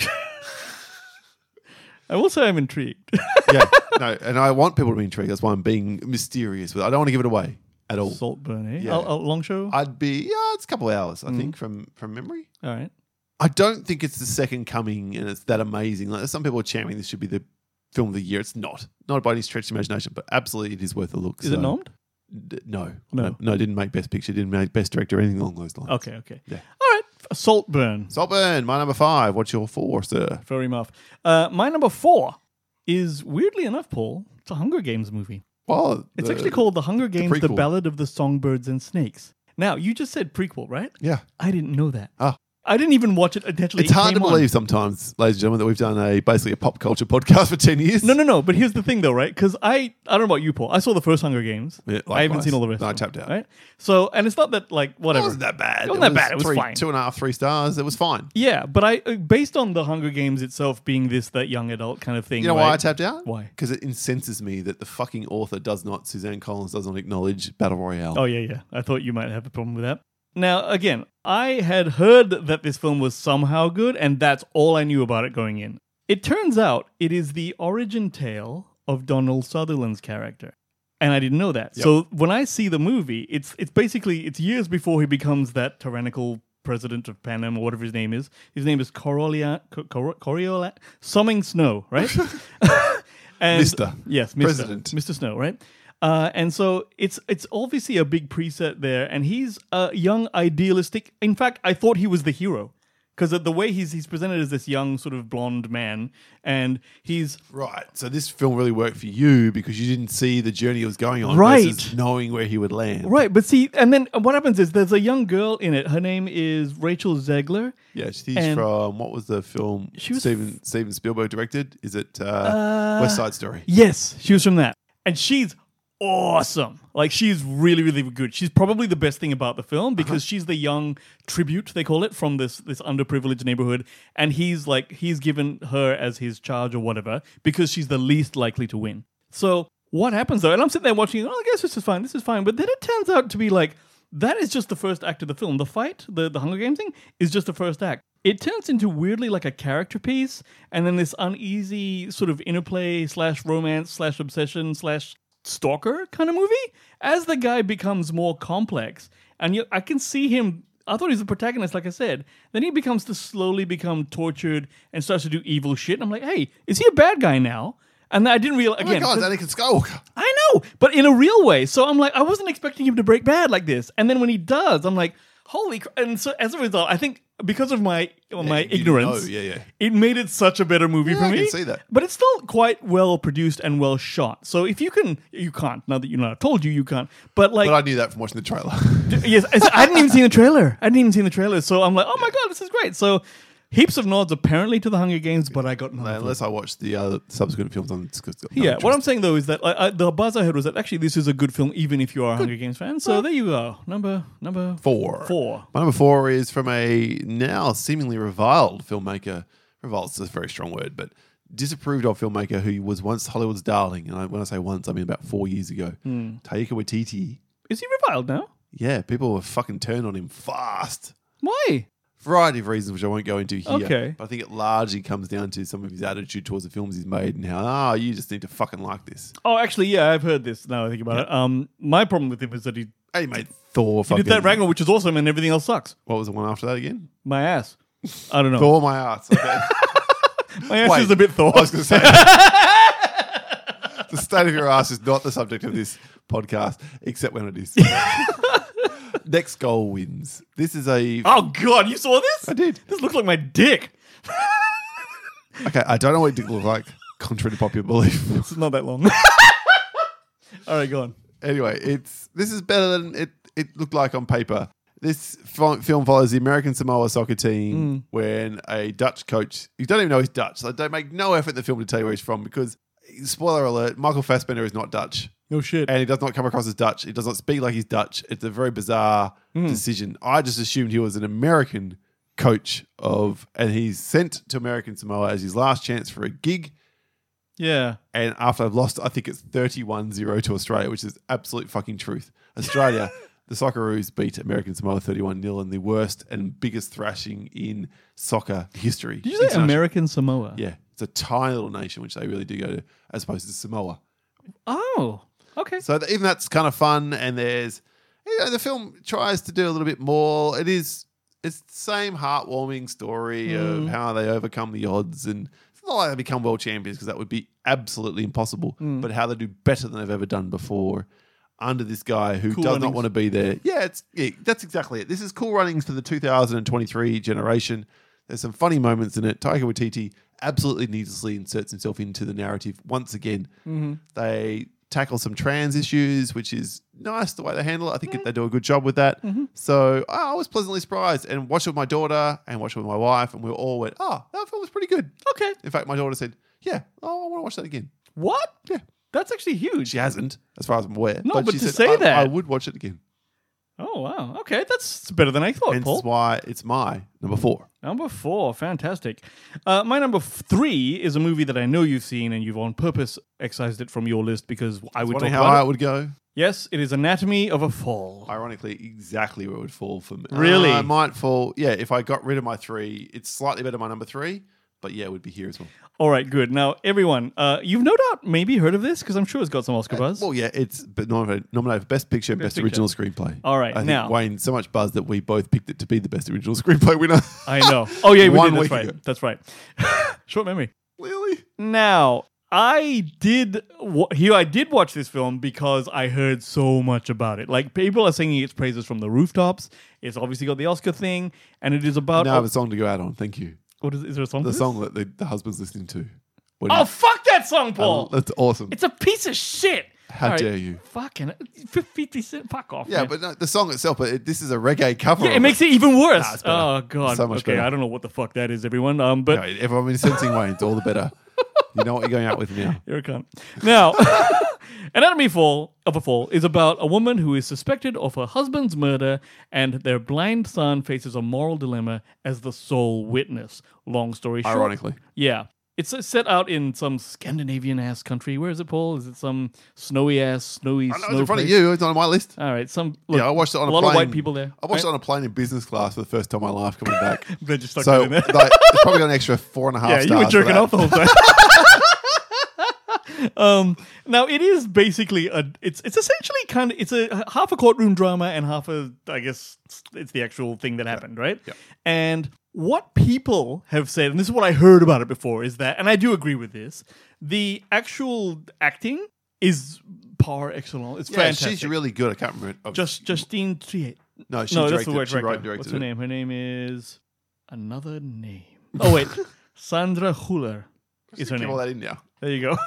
S1: I will say I'm intrigued.
S2: yeah, no, and I want people to be intrigued. That's why I'm being mysterious with it. I don't want to give it away at all.
S1: Saltburn, eh?
S2: Yeah.
S1: A long show?
S2: It's a couple of hours, I think, from memory.
S1: All right.
S2: I don't think it's the second coming and it's that amazing. Like, some people are championing this should be the film of the year. It's not. Not by any stretch of imagination, but absolutely it is worth a look.
S1: Is it nommed?
S2: No. It didn't make Best Picture, didn't make Best Director, anything along those lines.
S1: Okay.
S2: Yeah.
S1: All right. Saltburn.
S2: Saltburn, my number 5. What's your 4, sir?
S1: Very muff. My number 4 is, weirdly enough, Paul, it's a Hunger Games movie.
S2: Well,
S1: It's actually called The Hunger Games, The
S2: prequel.
S1: Ballad of the Songbirds and Snakes. Now, you just said prequel, right?
S2: Yeah.
S1: I didn't know that.
S2: Ah.
S1: I didn't even watch it intentionally.
S2: It's hard to believe sometimes, ladies and gentlemen, that we've done basically a pop culture podcast for 10 years.
S1: No. But here's the thing, though, right? Because I don't know about you, Paul. I saw the first Hunger Games.
S2: Yeah,
S1: I haven't
S2: likewise.
S1: seen all the rest.
S2: No, I
S1: of them,
S2: tapped out.
S1: Right? So, and it's not that
S2: It
S1: whatever.
S2: wasn't that bad.
S1: It wasn't that bad. It was fine.
S2: 2.5, 3 stars. It was fine.
S1: Yeah, but I based on the Hunger Games itself being that young adult kind of thing.
S2: You know
S1: right?
S2: why I tapped out?
S1: Why?
S2: Because it incenses me that the fucking author Suzanne Collins does not acknowledge Battle Royale.
S1: Oh yeah. I thought you might have a problem with that. Now, again, I had heard that this film was somehow good, and that's all I knew about it going in. It turns out it is the origin tale of Donald Sutherland's character. And I didn't know that.
S2: Yep.
S1: So when I see the movie, it's basically years before he becomes that tyrannical president of Panem or whatever his name is. His name is Coriolanus Summing Snow, right? And,
S2: Mr.
S1: Yes, Mr.
S2: President.
S1: Mr. Snow, right? And so it's obviously a big preset there, and he's a young, idealistic. In fact, I thought he was the hero because the way he's presented as this young, sort of blonde man, and he's
S2: Right. So this film really worked for you because you didn't see the journey he was going on
S1: Right.
S2: versus knowing where he would land.
S1: right. But see, and then what happens is there's a young girl in it. Her name is Rachel Zegler.
S2: Yeah, she's
S1: And-
S2: from, what was the film
S1: She was
S2: Steven Spielberg directed? Is it West Side Story?
S1: Yes, she was from that, and she's awesome. Like, she's really, really good. She's probably the best thing about the film because she's the young tribute, they call it, from this underprivileged neighborhood, and he's given her as his charge or whatever because she's the least likely to win. So what happens though? And I'm sitting there watching, I guess this is fine, but then it turns out to be like, that is just the first act of the film. The fight, the Hunger Games thing, is just the first act. It turns into weirdly like a character piece, and then this uneasy sort of interplay / romance / obsession / stalker kind of movie as the guy becomes more complex. And I can see him. I thought he was the protagonist, like I said. Then he becomes to slowly become tortured and starts to do evil shit. And I'm like, hey, is he a bad guy now? And I didn't realize,
S2: Oh my
S1: again,
S2: God, it's Anakin Skywalker.
S1: I know, but in a real way. So I'm like, I wasn't expecting him to break bad like this. And then when he does, I'm like, holy crap. And so as a result, I think because of my ignorance,
S2: Yeah.
S1: it made it such a better movie for
S2: I
S1: me.
S2: can see that.
S1: But it's still quite well produced and well shot. So if you can't, now that I told you can't. But like,
S2: But I knew that from watching the trailer.
S1: yes, I hadn't even seen the trailer. So I'm like, oh my God, this is great. So heaps of nods apparently to the Hunger Games, but I got nothing.
S2: Unless I watched the other subsequent films on.
S1: Yeah, what I'm saying though is that the buzz I heard was that actually this is a good film, even if you are a Hunger Games fan. So there you go, number 4.
S2: My number 4 is from a now seemingly reviled filmmaker. Reviled's a very strong word, but disapproved of filmmaker who was once Hollywood's darling. And when I say once, I mean about 4 years ago. Taika Waititi.
S1: Is he reviled now?
S2: Yeah, people were fucking turned on him fast.
S1: Why?
S2: Variety of reasons, which I won't go into here.
S1: Okay.
S2: But I think it largely comes down to some of his attitude towards the films he's made and how, you just need to fucking like this.
S1: Oh, actually, yeah, I've heard this now I think about it. My problem with him is that he
S2: Hey, mate, Thor
S1: did
S2: fucking...
S1: that Ragnarok, which is awesome, and everything else sucks.
S2: What was the one after that again?
S1: My ass. I don't know.
S2: Thor, my ass. Okay.
S1: My ass
S2: Wait,
S1: is a bit Thor.
S2: I was going to say... the state of your ass is not the subject of this podcast, except when it is. Next goal wins. This is a...
S1: Oh, God, you saw this?
S2: I did.
S1: This looks like my dick.
S2: Okay, I don't know what it did look like, contrary to popular belief.
S1: It's not that long. All right, go on.
S2: Anyway, this is better than it. it looked like on paper. This film follows the American Samoa soccer team when a Dutch coach, you don't even know he's Dutch. So they make no effort in the film to tell you where he's from because, spoiler alert, Michael Fassbender is not Dutch.
S1: No shit.
S2: And he does not come across as Dutch. He does not speak like he's Dutch. It's a very bizarre decision. I just assumed he was an American coach and he's sent to American Samoa as his last chance for a gig.
S1: Yeah.
S2: And after I've lost, I think it's 31-0 to Australia, which is absolute fucking truth. Australia, the Socceroos beat American Samoa 31-0 in the worst and biggest thrashing in soccer history.
S1: Did you say American Samoa?
S2: Yeah. It's a tiny little nation, which they really do go to, as opposed to Samoa.
S1: Oh, okay.
S2: So even that's kind of fun. And there's, the film tries to do a little bit more. It's the same heartwarming story of how they overcome the odds. And it's not like they become world champions because that would be absolutely impossible, but how they do better than they've ever done before under this guy who does not want to be there. Yeah, that's exactly it. This is cool runnings for the 2023 generation. There's some funny moments in it. Taika Waititi absolutely needlessly inserts himself into the narrative once again. They tackle some trans issues, which is nice the way they handle it. I think they do a good job with that. So I was pleasantly surprised and watched it with my daughter and watched it with my wife, and we all went, oh, that film was pretty good.
S1: Okay.
S2: In fact, my daughter said, yeah, I want to watch that again.
S1: What?
S2: Yeah.
S1: That's actually huge.
S2: She hasn't, as far as I'm aware.
S1: No, but
S2: she
S1: to
S2: said,
S1: say that.
S2: I would watch it again.
S1: Oh, wow. Okay, that's better than I thought,
S2: Hence
S1: Paul.
S2: why it's my number 4.
S1: Number 4, fantastic. My number 3 is a movie that I know you've seen, and you've on purpose excised it from your list because I would talk
S2: how
S1: about
S2: I
S1: it.
S2: would go.
S1: Yes, it is Anatomy of a Fall.
S2: Ironically, exactly where it would fall for me.
S1: Really?
S2: I might fall. Yeah, if I got rid of my 3, it's slightly better than my number 3, but yeah, it would be here as well.
S1: All right, good. Now, everyone, you've no doubt maybe heard of this because I'm sure it's got some Oscar buzz.
S2: Well, yeah, it's nominated for Best Picture and Best Original Screenplay.
S1: All right,
S2: I think
S1: now
S2: Wayne, so much buzz that we both picked it to be the Best Original Screenplay winner.
S1: I know. Oh yeah, we
S2: One
S1: did.
S2: week
S1: That's right.
S2: ago.
S1: That's right. Short memory.
S2: Really?
S1: Now, I did watch this film because I heard so much about it. Like, people are singing its praises from the rooftops. It's obviously got the Oscar thing, and it is about.
S2: Now I have a song to go out on. Thank you.
S1: What is there a song?
S2: The
S1: for
S2: song that the husband's listening to.
S1: Oh, fuck that song, Paul!
S2: That's awesome.
S1: It's a piece of shit.
S2: How dare you?
S1: Fucking 50 cent. Fuck off.
S2: Yeah,
S1: man.
S2: but no, the song itself, this is a reggae cover.
S1: Yeah, it makes it even worse.
S2: Nah, it's better.
S1: Oh god.
S2: So much
S1: okay,
S2: better.
S1: I don't know what the fuck that is, everyone. But
S2: No, everyone is sensing Wayne's all the better. You know what you're going out with now.
S1: Here it comes. Now, Anatomy of a Fall is about a woman who is suspected of her husband's murder, and their blind son faces a moral dilemma as the sole witness. Long story short.
S2: Ironically.
S1: Yeah. It's set out in some Scandinavian-ass country. Where is it, Paul? Is it some snowy-ass,
S2: I know it's
S1: snow
S2: in front
S1: place?
S2: of you. It's on my list.
S1: All right.
S2: I watched it on a
S1: lot
S2: plane.
S1: of white people there.
S2: I watched it on a plane in business class for the first time in my life coming back.
S1: They just stuck
S2: So
S1: it in there.
S2: it's probably got an extra 4.5
S1: Yeah,
S2: stars.
S1: you were
S2: for
S1: jerking
S2: that.
S1: off the whole time. Now it is basically it's essentially it's a half a courtroom drama and half I guess it's the actual thing that happened, right?
S2: Yeah.
S1: And what people have said, and this is what I heard about it before, is that, and I do agree with this, the actual acting is par excellence. It's
S2: Yeah,
S1: fantastic.
S2: she's really good. I can't remember.
S1: Justine Triet.
S2: No, she
S1: No,
S2: directed
S1: that's the word.
S2: She wrote and
S1: Director.
S2: directed
S1: What's her
S2: it.
S1: name? Her name is another name. Oh wait, Sandra Huller is her
S2: Keep
S1: name.
S2: all that in now.
S1: There you go.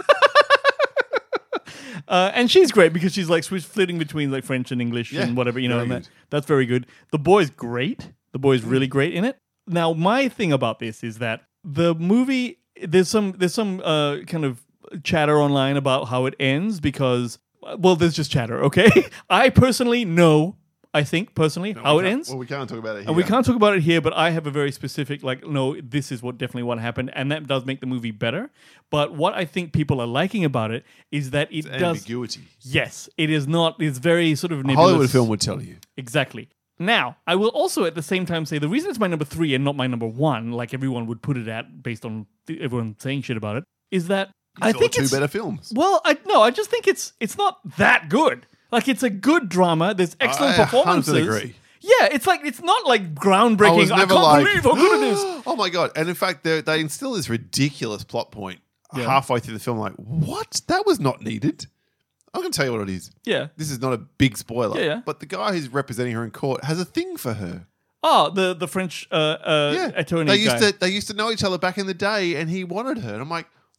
S1: And she's great because she's like flitting between like French and English
S2: Yeah,
S1: and whatever,
S2: very
S1: and
S2: good.
S1: that's very good. The boy's great. The boy's really great in it. Now, my thing about this is that the movie, there's some kind of chatter online about how it ends because, well, there's just chatter, okay? I personally know, how it ends.
S2: Well, we can't talk about it here.
S1: And we can't talk about it here, but I have a very specific, no, this is definitely what happened, and that does make the movie better. But what I think people are liking about it is that it does...
S2: ambiguity.
S1: Yes, it is not, it's very sort of nebulous.
S2: A Hollywood film would tell you.
S1: Exactly. Now, I will also at the same time say the reason it's my number 3 and not my number 1, like everyone would put it at based on everyone saying shit about it, is that I think
S2: two
S1: it's...
S2: better films.
S1: Well, I just think it's not that good. Like, it's a good drama. There's excellent performances.
S2: 100% agree.
S1: Yeah, it's not like groundbreaking. I can't believe how good it is.
S2: Oh my god! And in fact, they instill this ridiculous plot point halfway through the film. Like, what? That was not needed. I'm going to tell you what it is.
S1: Yeah.
S2: This is not a big spoiler.
S1: Yeah.
S2: But the guy who's representing her in court has a thing for her.
S1: Oh, the French attorney
S2: They
S1: guy.
S2: used to know each other back in the day, and he wanted her. And I'm like,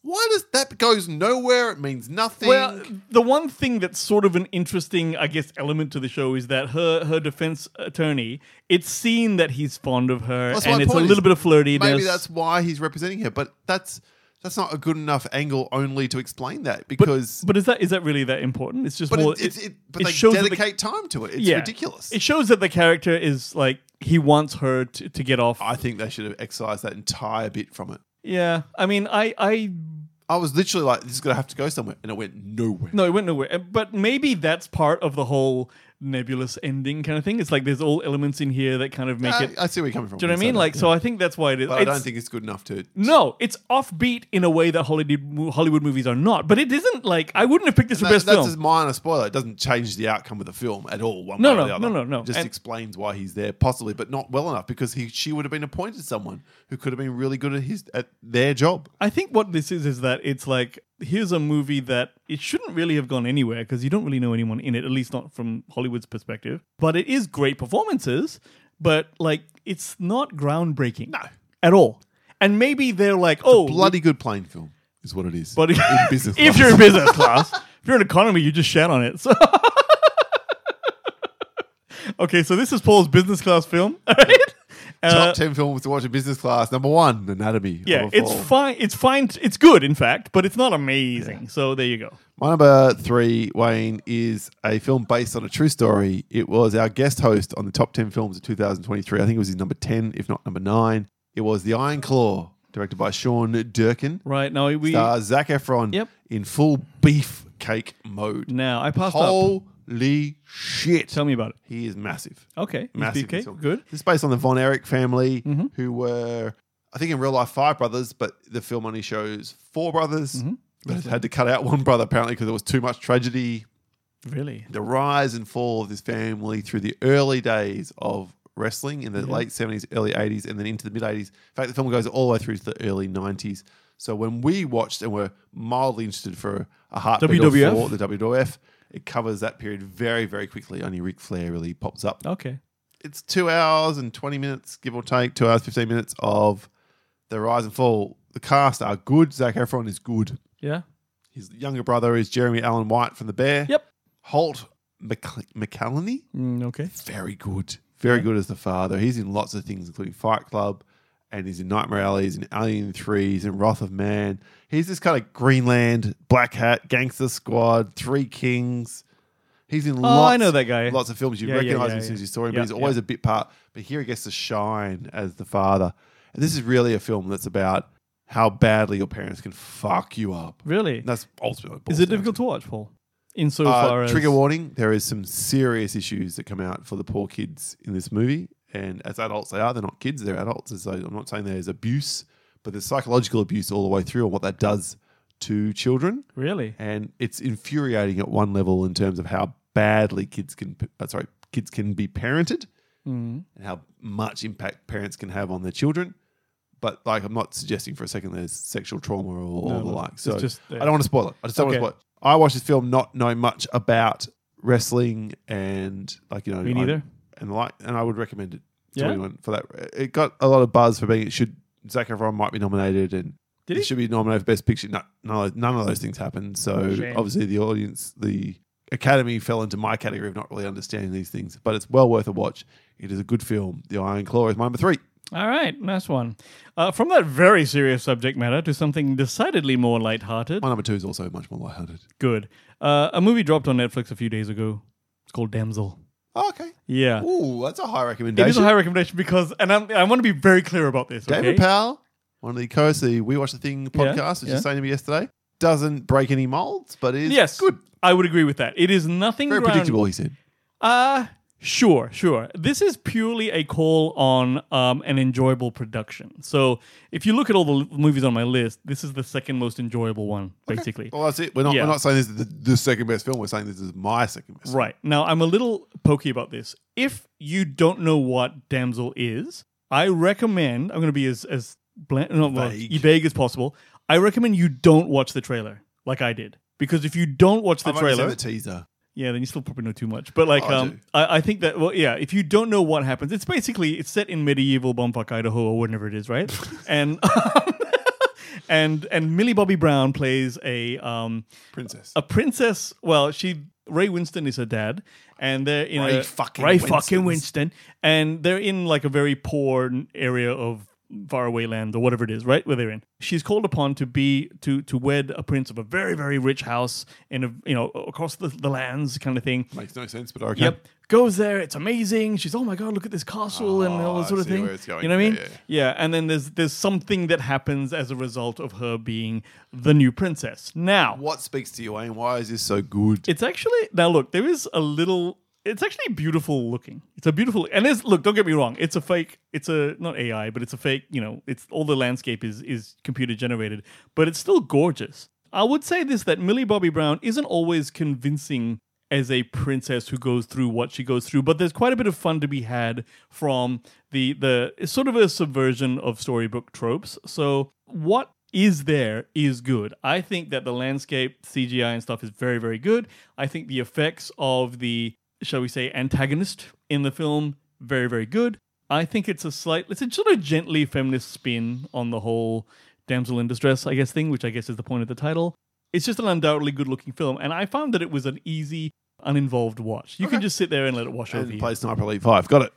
S2: Why does that goes nowhere? It means nothing.
S1: Well, the one thing that's sort of an interesting, I guess, element to the show is that her defense attorney, it's seen that he's fond of her,
S2: That's
S1: and
S2: my
S1: it's a
S2: point
S1: little
S2: is
S1: bit of flirtiness.
S2: maybe that's why he's representing her, but that's not a good enough angle only to explain that because.
S1: But is that really that important? It's just
S2: But
S1: more.
S2: but they
S1: shows that
S2: dedicate time to it. It's ridiculous.
S1: It shows that the character is like he wants her to get off.
S2: I think they should have excised that entire bit from it.
S1: Yeah, I mean,
S2: I was literally like, this is going to have to go somewhere. And it went nowhere.
S1: No, it went nowhere. But maybe that's part of the whole nebulous ending kind of thing. It's like there's all elements in here that kind of make it.
S2: I see where you're coming from.
S1: Do you know what I mean? Like, so I think that's why it is.
S2: But I don't think it's good enough to.
S1: No, it's offbeat in a way that Hollywood movies are not. But it isn't like I wouldn't have picked this for best film.
S2: That's a minor spoiler. It doesn't change the outcome of the film at all. One
S1: No,
S2: way
S1: no,
S2: or the other.
S1: no.
S2: It just explains why he's there, possibly, but not well enough because she would have been appointed someone who could have been really good at their job.
S1: I think what this is that it's like here's a movie that it shouldn't really have gone anywhere because you don't really know anyone in it, at least not from Hollywood's perspective. But it is great performances, but like it's not groundbreaking.
S2: No.
S1: At all. And maybe they're like, oh,
S2: Bloody good plane film is what it is.
S1: but
S2: in business
S1: if
S2: class.
S1: you're in business class, if you're in economy, you just shout on it. So okay, so this is Paul's business class film. All right?
S2: Top 10 films to watch in business class. Number 1, Anatomy.
S1: Yeah,
S2: of a
S1: it's
S2: Fall.
S1: fine. It's fine. It's good, in fact, but it's not amazing. Yeah. So there you go.
S2: My number 3, Wayne, is a film based on a true story. It was our guest host on the top 10 films of 2023. I think it was his number 10, if not number 9. It was The Iron Claw, directed by Sean Durkin.
S1: Right. Now we
S2: stars Zac Efron in full beefcake mode.
S1: Now I passed
S2: Holy shit.
S1: Tell me about it.
S2: He is massive.
S1: Okay.
S2: Massive.
S1: Beefcake. Good.
S2: This is based on the Von Erich family, who were, I think in real life, 5 brothers, but the film only shows 4 brothers. But it had to cut out one brother apparently because there was too much tragedy.
S1: Really?
S2: The rise and fall of this family through the early days of wrestling in the late 70s, early 80s, and then into the mid 80s. In fact, the film goes all the way through to the early 90s. So when we watched and were mildly interested for a heartbeat
S1: WWF?
S2: for the WWF, it covers that period very, very quickly. Only Ric Flair really pops up.
S1: Okay.
S2: It's 2 hours and 20 minutes, give or take, 2 hours, 15 minutes of the rise and fall. The cast are good. Zac Efron is good.
S1: Yeah.
S2: His younger brother is Jeremy Allen White from The Bear.
S1: Yep.
S2: Holt McCallany.
S1: Okay.
S2: Very good. Very good as the father. He's in lots of things, including Fight Club, and he's in Nightmare Alley, he's in Alien 3, he's in Wrath of Man. He's this kind of Greenland, Black Hat, Gangster Squad, Three Kings. He's in
S1: I know that guy.
S2: lots of films. You recognize him as soon as you saw him, but he's always a bit part. But here he gets to shine as the father. And this is really a film that's about how badly your parents can fuck you up.
S1: Really?
S2: That's ultimately.
S1: Is it difficult to watch, Paul? Insofar as
S2: trigger warning, there is some serious issues that come out for the poor kids in this movie. And as adults they are, they're not kids, they're adults. So I'm not saying there's abuse, but there's psychological abuse all the way through and what that does to children.
S1: Really?
S2: And it's infuriating at one level in terms of how badly kids can be parented and how much impact parents can have on their children. But like, I'm not suggesting for a second there's sexual trauma or the like. So I don't want to spoil it. I just don't want to spoil it. I watched this film not knowing much about wrestling and like,
S1: Me neither.
S2: And I would recommend it to anyone for that. It got a lot of buzz for being. Zac Efron might be nominated and it should be nominated for Best Picture. None of those things happened. So obviously the audience, the Academy fell into my category of not really understanding these things. But it's well worth a watch. It is a good film. The Iron Claw is my number 3.
S1: All right, nice one. From that very serious subject matter to something decidedly more lighthearted.
S2: My number 2 is also much more lighthearted.
S1: Good. A movie dropped on Netflix a few days ago. It's called Damsel.
S2: Oh, okay.
S1: Yeah.
S2: Ooh, that's a high recommendation.
S1: It is a high recommendation because, and I want to be very clear about this.
S2: David Powell, one of the co-hosts of the We Watch the Thing podcast, was just saying to me yesterday, doesn't break any molds, but is good.
S1: I would agree with that. It is nothing
S2: very predictable, he said.
S1: Sure. This is purely a call on an enjoyable production. So if you look at all the movies on my list, this is the second most enjoyable one, basically.
S2: Well, that's it. We're not saying this is the second best film. We're saying this is my second best film.
S1: Right. Now, I'm a little pokey about this. If you don't know what Damsel is, I recommend, I'm going to be as vague as possible. I recommend you don't watch the trailer like I did. Because if you don't watch the trailer...
S2: I've only seen the teaser.
S1: Yeah, then you still probably know too much. But like, I think that, if you don't know what happens, it's set in medieval Bumfuck, Idaho, or whatever it is, right? and And Millie Bobby Brown plays a
S2: Princess.
S1: princess. Well, Ray Winston is her dad, and they're in
S2: Ray
S1: a
S2: fucking
S1: Ray
S2: Winstons.
S1: fucking Winston, and they're in like a very poor area of faraway land or whatever it is, right, where they're in. She's called upon to wed a prince of a very, very rich house in across the lands kind of thing.
S2: Makes no sense, but okay.
S1: Yep. Goes there, it's amazing. She's, oh my God, look at this castle and all this sort of
S2: I see
S1: thing.
S2: where it's going.
S1: You know what I mean?
S2: Yeah.
S1: And then there's something that happens as a result of her being the new princess. Now,
S2: What speaks to you, Wayne? Why is this so good?
S1: it's actually, now look, there is a little, it's actually beautiful looking. It's a beautiful, and look, don't get me wrong, it's a fake, not AI, but it's a fake, it's all the landscape is computer generated, but it's still gorgeous. I would say this, that Millie Bobby Brown isn't always convincing as a princess who goes through what she goes through, but there's quite a bit of fun to be had from the it's sort of a subversion of storybook tropes. So what is there is good. I think that the landscape, CGI and stuff is very, very good. I think the effects of the, shall we say, antagonist in the film, very, very good. I think it's a sort of gently feminist spin on the whole damsel in distress, I guess, thing, which I guess is the point of the title. It's just an undoubtedly good-looking film, and I found that it was an easy, uninvolved watch. You can just sit there and let it wash over
S2: And
S1: you.
S2: play Sniper Elite 5. Got it.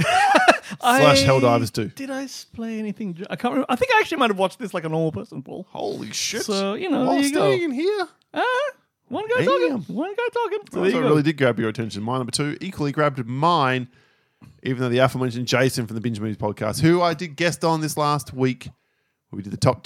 S2: Slash Helldivers 2.
S1: Did I play anything? I can't remember. I think I actually might have watched this like a normal person, Paul.
S2: Holy shit.
S1: So, there
S2: While
S1: you go.
S2: staying in here.
S1: One guy
S2: Damn.
S1: talking. One guy talking. So there
S2: So
S1: you
S2: it
S1: go.
S2: really did grab your attention. My number 2 equally grabbed mine, even though the aforementioned Jason from the Binge Movies podcast, who I did guest on this last week, we did the top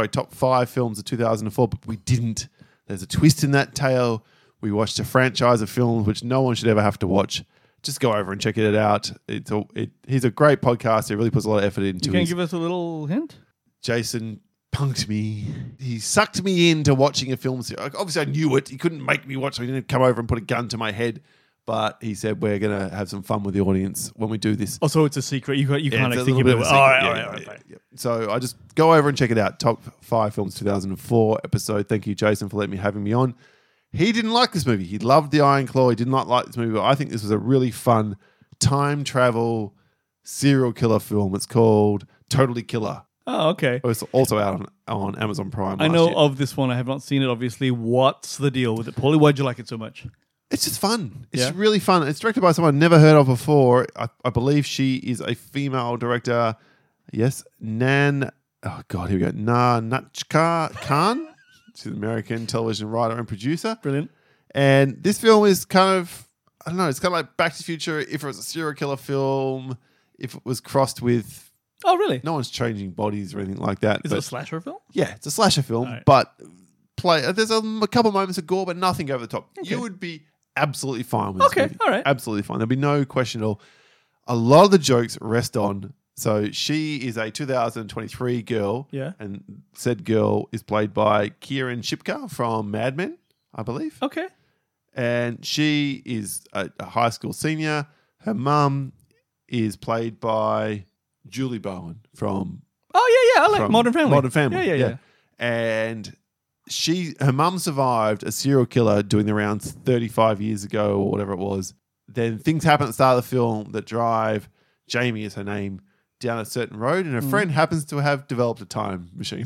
S2: 5 films of 2004, but we didn't. There's a twist in that tale. We watched a franchise of films which no one should ever have to watch. Just go over and check it out. He's a great podcast. He really puts a lot of effort into it.
S1: You can give us a little hint?
S2: Jason punked me. He sucked me into watching a film series. Obviously, I knew it. He couldn't make me watch, so he didn't come over and put a gun to my head. But he said, we're going to have some fun with the audience when we do this.
S1: Oh, so it's a secret. You can't
S2: It's
S1: actually
S2: a little
S1: give
S2: bit
S1: it
S2: of a
S1: away.
S2: secret.
S1: All
S2: Yeah,
S1: right.
S2: yeah. So I just go over and check it out. Top 5 films 2004 episode. Thank you, Jason, for having me on. He didn't like this movie. He loved The Iron Claw. He did not like this movie, but I think this was a really fun time travel serial killer film. It's called Totally Killer.
S1: Oh, okay.
S2: It was also out on Amazon Prime.
S1: I know
S2: last year.
S1: of this one. I have not seen it, obviously. What's the deal with it, Paulie? Why'd you like it so much?
S2: It's just fun. It's
S1: Yeah?
S2: really fun. It's directed by someone I've never heard of before. I believe she is a female director. Yes, Nan. Oh God, here we go. Nachka Khan. She's an American television writer and producer.
S1: Brilliant.
S2: And this film is kind of, I don't know, it's kind of like Back to the Future if it was a serial killer film, if it was crossed with,
S1: Oh, really?
S2: no one's changing bodies or anything like that.
S1: Is it
S2: but
S1: a slasher film?
S2: yeah, it's a slasher film,
S1: All right.
S2: but there's a couple moments of gore, but nothing over the top. You would be absolutely fine with this
S1: Okay,
S2: movie.
S1: all right.
S2: Absolutely fine. There'll be no question at all. A lot of the jokes rest on, so she is a 2023 girl,
S1: Yeah.
S2: and said girl is played by Kieran Shipka from Mad Men, I believe.
S1: Okay.
S2: And she is a high school senior. Her mum is played by Julie Bowen from
S1: Oh, yeah. I like
S2: from
S1: Modern Family.
S2: Modern Family.
S1: Yeah.
S2: And her mum survived a serial killer doing the rounds 35 years ago or whatever it was. Then things happen at the start of the film that drive Jamie, is her name, down a certain road, and her friend happens to have developed a time machine.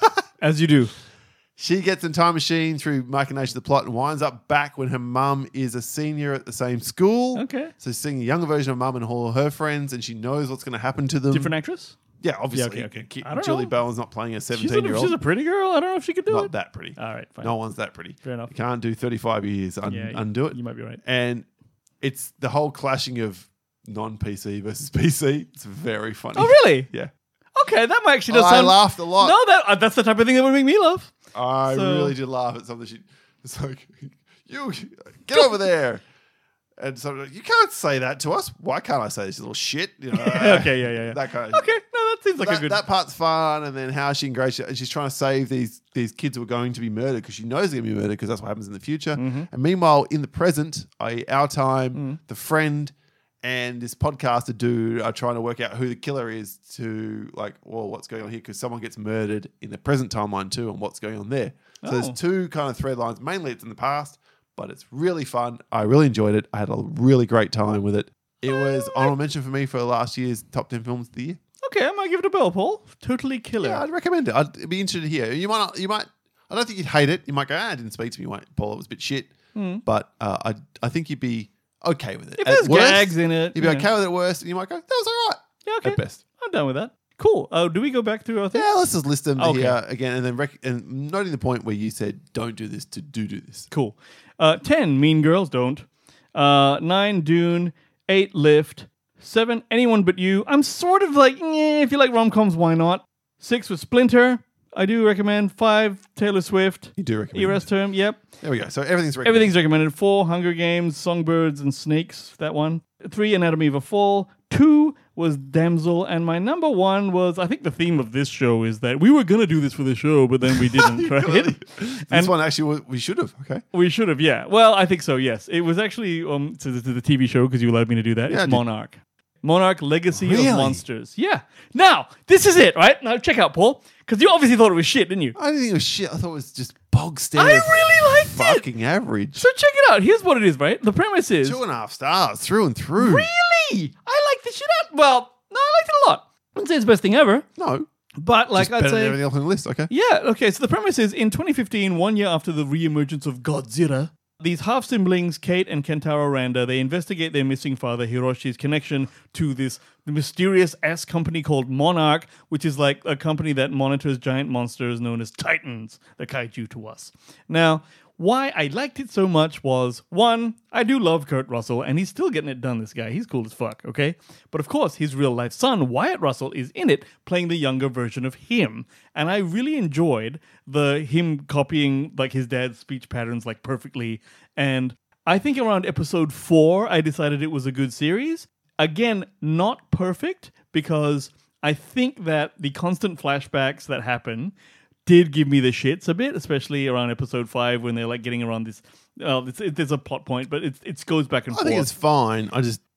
S1: As you do.
S2: She gets in time machine through machination of the plot and winds up back when her mum is a senior at the same school.
S1: Okay.
S2: So she's seeing a younger version of mum and all her friends, and she knows what's going to happen to them.
S1: Different actress?
S2: Yeah, obviously.
S1: Yeah, okay. I don't
S2: Julie
S1: know.
S2: Bowen's not playing a
S1: She's
S2: 17-year-old.
S1: a pretty girl. I don't know if she could do
S2: Not
S1: it.
S2: that pretty.
S1: All right, fine.
S2: No one's that pretty.
S1: Fair enough.
S2: You can't do 35 years undo it.
S1: You might be right.
S2: And it's the whole clashing of non-PC versus PC. It's very funny.
S1: Oh, really?
S2: Yeah.
S1: Okay, that might actually does
S2: I
S1: sound...
S2: laughed a lot.
S1: No, that's the type of thing that would make me laugh.
S2: I
S1: So-
S2: really did laugh at something. It's like, you get over there. And so you can't say that to us. Why can't I say this, you little shit? You know,
S1: Okay, yeah.
S2: That kind of
S1: Okay, no, that seems like a good...
S2: that part's fun, and then how she engages, and she's trying to save these kids who are going to be murdered because she knows they're going to be murdered because that's what happens in the future.
S1: Mm-hmm.
S2: And meanwhile, in the present, i.e., our time, the friend and this podcaster dude are trying to work out who the killer is to what's going on here because someone gets murdered in the present timeline too, and what's going on there. So there's two kind of thread lines. Mainly, it's in the past. But it's really fun. I really enjoyed it. I had a really great time with it. It was honorable mention for me for last year's top 10 films of the year.
S1: Okay, I might give it a bell, Paul. Totally killer.
S2: Yeah, I'd recommend it. I'd be interested to hear. You might. I don't think you'd hate it. You might go, it didn't speak to me, Paul. It was a bit shit. But I think you'd be okay with it.
S1: If there's gags in it,
S2: you'd be okay with it. Worst, and you might go, that was all right.
S1: Yeah, okay.
S2: At best.
S1: I'm done with that. Cool. Do we go back through our thing?
S2: Yeah, let's just list them
S1: Okay.
S2: here again, and then and noting the point where you said don't do this to do this.
S1: Cool. 10, Mean Girls, don't. 9, Dune. 8, Lift. 7, Anyone But You. I'm sort of like, if you like rom-coms, why not? 6 was Splinter. I do recommend. 5, Taylor Swift.
S2: You do recommend
S1: Era's Term, yep.
S2: There we go. So everything's recommended.
S1: Everything's recommended. 4, Hunger Games, Songbirds and Snakes, that one. 3, Anatomy of a Fall. 2 was Damsel. And my number 1 was, I think the theme of this show is that we were going to do this for the show, but then we didn't, right?
S2: This one actually, we should have. Okay.
S1: We should have, yeah. Well, I think so, yes. It was actually to the TV show, because you allowed me to do that.
S2: Yeah, I
S1: It's
S2: did.
S1: Monarch. Monarch Legacy
S2: Really?
S1: of Monsters. Yeah. Now, this is it, right? Now, check out, Paul. Because you obviously thought it was shit, didn't you?
S2: I didn't think it was shit. I thought it was just bog standard.
S1: I really liked it.
S2: Fucking average.
S1: So check it out. Here's what it is, right? The premise is...
S2: 2.5 stars through and through.
S1: Really? I like the shit out. Well, no, I liked it a lot. I wouldn't say it's the best thing ever,
S2: No.
S1: but like
S2: Just
S1: I'd
S2: better than
S1: say...
S2: everything else on the list. Okay.
S1: Yeah, okay, so the premise is in 2015, 1 year after the re-emergence of Godzilla, these half-siblings, Kate and Kentaro Randa, they investigate their missing father, Hiroshi's connection to this mysterious-ass company called Monarch, which is like a company that monitors giant monsters known as Titans, the kaiju to us. Now, why I liked it so much was, 1, I do love Kurt Russell, and he's still getting it done, this guy. He's cool as fuck, okay? But of course, his real-life son, Wyatt Russell, is in it, playing the younger version of him. And I really enjoyed him copying like his dad's speech patterns like perfectly. And I think around episode 4, I decided it was a good series. Again, not perfect, because I think that the constant flashbacks that happen did give me the shits a bit, especially around episode 5 when they're like getting around this. There's a plot point, but it goes back and
S2: I
S1: forth.
S2: think it's fine.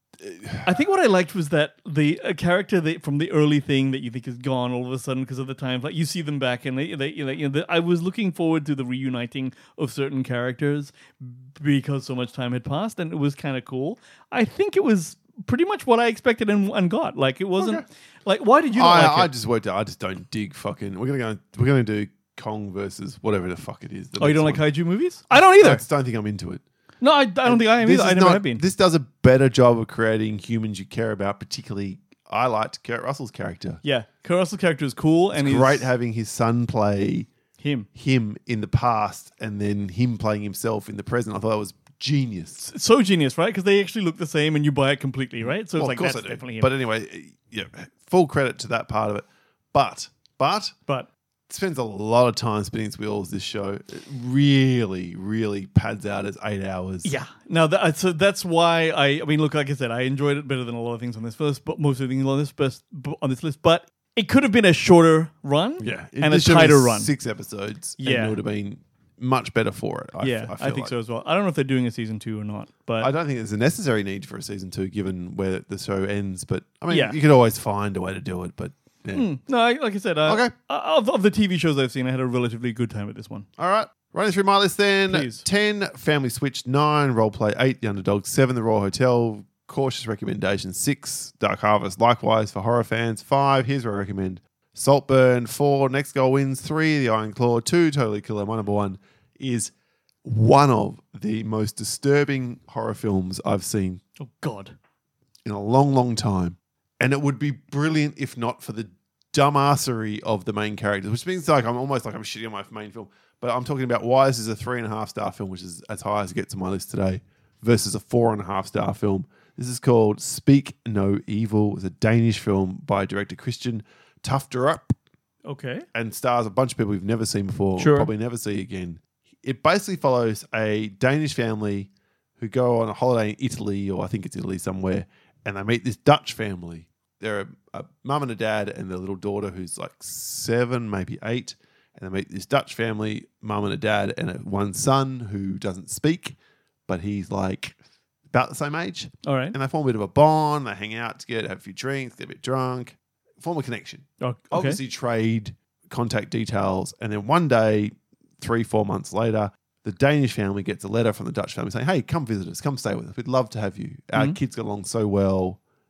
S1: I think what I liked was that the character from the early thing that you think is gone all of a sudden because of the time, like you see them back, and I was looking forward to the reuniting of certain characters because so much time had passed, and it was kind of cool. I think it was pretty much what I expected and got. Like it wasn't like, why did you not like it?
S2: I just worked out. I just don't dig fucking. We're gonna do Kong versus whatever the fuck it is.
S1: Oh, you don't like kaiju movies? I don't either.
S2: I just don't think I'm into it.
S1: No, I don't think I am either. I never have been.
S2: This does a better job of creating humans you care about. Particularly, I liked Kurt Russell's character.
S1: Yeah, Kurt Russell's character is cool, and
S2: It's
S1: he's
S2: great having his son play
S1: him
S2: in the past, and then him playing himself in the present. I thought that was genius.
S1: It's so genius, right? Because they actually look the same, and you buy it completely, right? So it's
S2: Well,
S1: like
S2: of course
S1: that's
S2: I do.
S1: definitely him.
S2: But anyway, yeah, full credit to that part of it. But it spends a lot of time spinning its wheels. This show it really, really pads out as 8 hours.
S1: yeah, now so that's why I mean, look, like I said, I enjoyed it better than a lot of things on this list, but most of the things on this list. But it could have been a shorter run,
S2: yeah,
S1: and a
S2: this show was
S1: tighter run.
S2: 6 episodes.
S1: Yeah.
S2: and it would have been much better for it.
S1: I think so as well. I don't know if they're doing a season 2 or not, but
S2: I don't think there's a necessary need for a season 2 given where the show ends. But I mean,
S1: Yeah.
S2: you could always find a way to do it. But yeah.
S1: no, like I said,
S2: Okay.
S1: of the TV shows I've seen, I had a relatively good time with this one.
S2: All right. Running through my list then.
S1: Please.
S2: 10, Family Switch. 9, Roleplay. 8, The Underdog. 7, The Royal Hotel. Cautious recommendation. 6, Dark Harvest. Likewise for horror fans. 5, here's where I recommend. Saltburn. 4, Next Goal Wins. 3, The Iron Claw. 2, Totally Killer. My number 1 is one of the most disturbing horror films I've seen
S1: Oh God,
S2: in a long, long time. And it would be brilliant if not for the dumbassery of the main characters, which means like I'm shitting on my main film. But I'm talking about why this is a 3.5 star film, which is as high as it gets on my list today, versus a 4.5 star film. This is called Speak No Evil. It's a Danish film by director Christian Tufterup
S1: okay,
S2: and stars a bunch of people we've never seen before,
S1: Sure.
S2: probably never see again. It basically follows a Danish family who go on a holiday in Italy, or I think it's Italy somewhere, and they meet this Dutch family. They're a mum and a dad and their little daughter who's like 7, maybe 8. And they meet this Dutch family, mum and a dad, and one son who doesn't speak, but he's like about the same age.
S1: all right,
S2: And they form a bit of a bond. They hang out together, have a few drinks, get a bit drunk, form a connection.
S1: okay.
S2: Obviously trade contact details. And then one day, 3-4 months later, the Danish family gets a letter from the Dutch family saying, hey, come visit us, come stay with us. We'd love to have you. Our kids got along so well.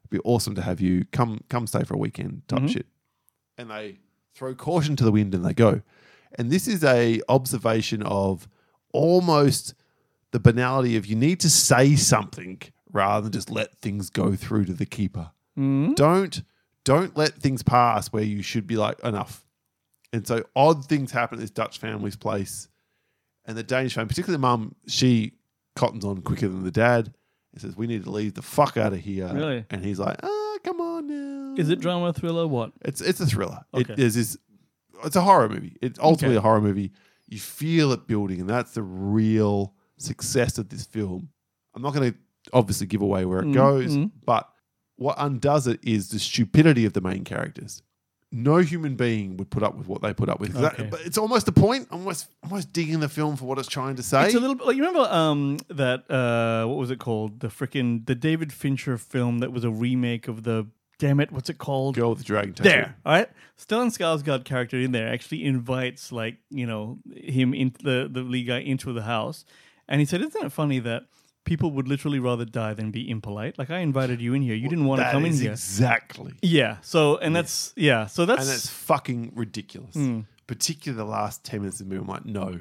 S2: It'd be awesome to have you come stay for a weekend type shit. And they throw caution to the wind and they go. And this is a observation of almost the banality of you need to say something rather than just let things go through to the keeper. Don't let things pass where you should be like, enough. And so odd things happen at this Dutch family's place. And the Danish family, particularly the mum, she cottons on quicker than the dad. He says, we need to leave the fuck out of here.
S1: Really?
S2: And he's like, come on now.
S1: Is it drama, thriller, what?
S2: It's a thriller.
S1: Okay.
S2: It's a horror movie. It's ultimately a horror movie. You feel it building, and that's the real success of this film. I'm not going to obviously give away where it goes, but what undoes it is the stupidity of the main characters. No human being would put up with what they put up with.
S1: Okay.
S2: But it's almost the point. Almost digging the film for what it's trying to say.
S1: It's a little bit like, you remember that what was it called? The David Fincher film that was a remake of what's it called?
S2: Girl with the Dragon Tattoo.
S1: There, all right. Stellan Skarsgård character in there actually invites him into the lead guy into the house, and he said, "Isn't it funny that people would literally rather die than be impolite? Like I invited you in here, you didn't want to come in here."
S2: Exactly.
S1: Yeah. So that's
S2: and it's fucking ridiculous. Particularly the last 10 minutes of the movie, I'm like, no.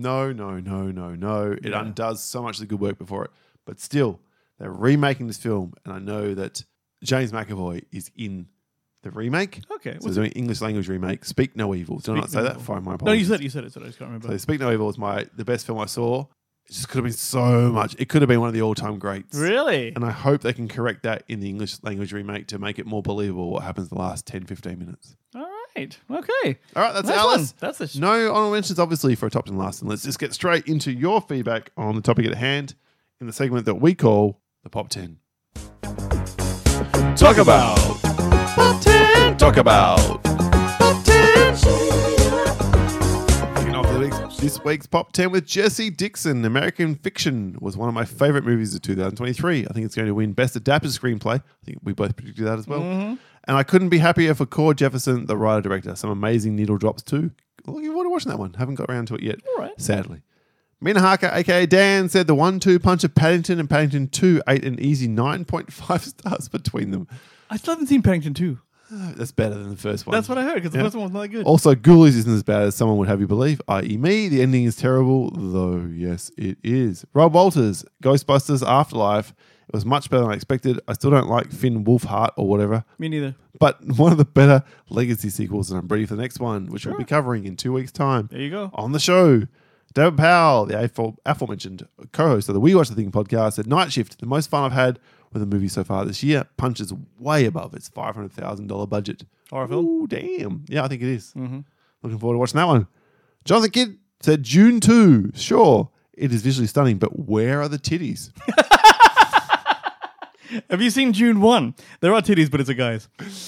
S2: It undoes so much of the good work before it, but still, they're remaking this film, and I know that James McAvoy is in the remake.
S1: Okay.
S2: So there's an English language remake, Speak No Evil. Did I not say that? Fine, my
S1: No, you
S2: apologies.
S1: said it. So I just can't remember.
S2: So Speak No Evil was the best film I saw. It just could have been so much. It could have been one of the all-time greats.
S1: Really?
S2: And I hope they can correct that in the English language remake to make it more believable what happens the last 10, 15 minutes.
S1: All right. Okay.
S2: All right, that's
S1: Nice
S2: Alice.
S1: one. That's
S2: No honorable mentions, obviously, for a top 10 last. And let's just get straight into your feedback on the topic at hand in the segment that we call the Pop 10. Talk about Pop 10. Talk about Pop 10. Kicking off this week's Pop 10 with Jesse Dixon. American Fiction was one of my favorite movies of 2023. I think it's going to win Best Adapted Screenplay. I think we both predicted that as well. And I couldn't be happier for Cord Jefferson, the writer-director. Some amazing needle drops too. Looking forward to watching that one. Haven't got around to it yet,
S1: All right.
S2: sadly. Mina Harker, a.k.a. Dan, said the 1-2 punch of Paddington and Paddington 2 ate an easy 9.5 stars between them.
S1: I still haven't seen Paddington 2.
S2: That's better than the first one.
S1: That's what I heard, because the first one was not that good.
S2: Also, Ghoulies isn't as bad as someone would have you believe, i.e. me. The ending is terrible, though, yes, it is. Rob Walters, Ghostbusters Afterlife. It was much better than I expected. I still don't like Finn Wolfhard or whatever.
S1: Me neither.
S2: But one of the better legacy sequels, and I'm ready for the next one, which we'll be covering in 2 weeks' time.
S1: There you go.
S2: On the show, David Powell, the aforementioned co-host of the We Watch the Thing podcast, said Night Shift, the most fun I've had with a movie so far this year, punches way above its $500,000 budget.
S1: Horror film?
S2: Ooh, damn. Yeah, I think it is. Looking forward to watching that one. Jonathan Kidd said June 2. Sure, it is visually stunning, but where are the titties?
S1: Have you seen June 1? There are titties, but it's a guy's.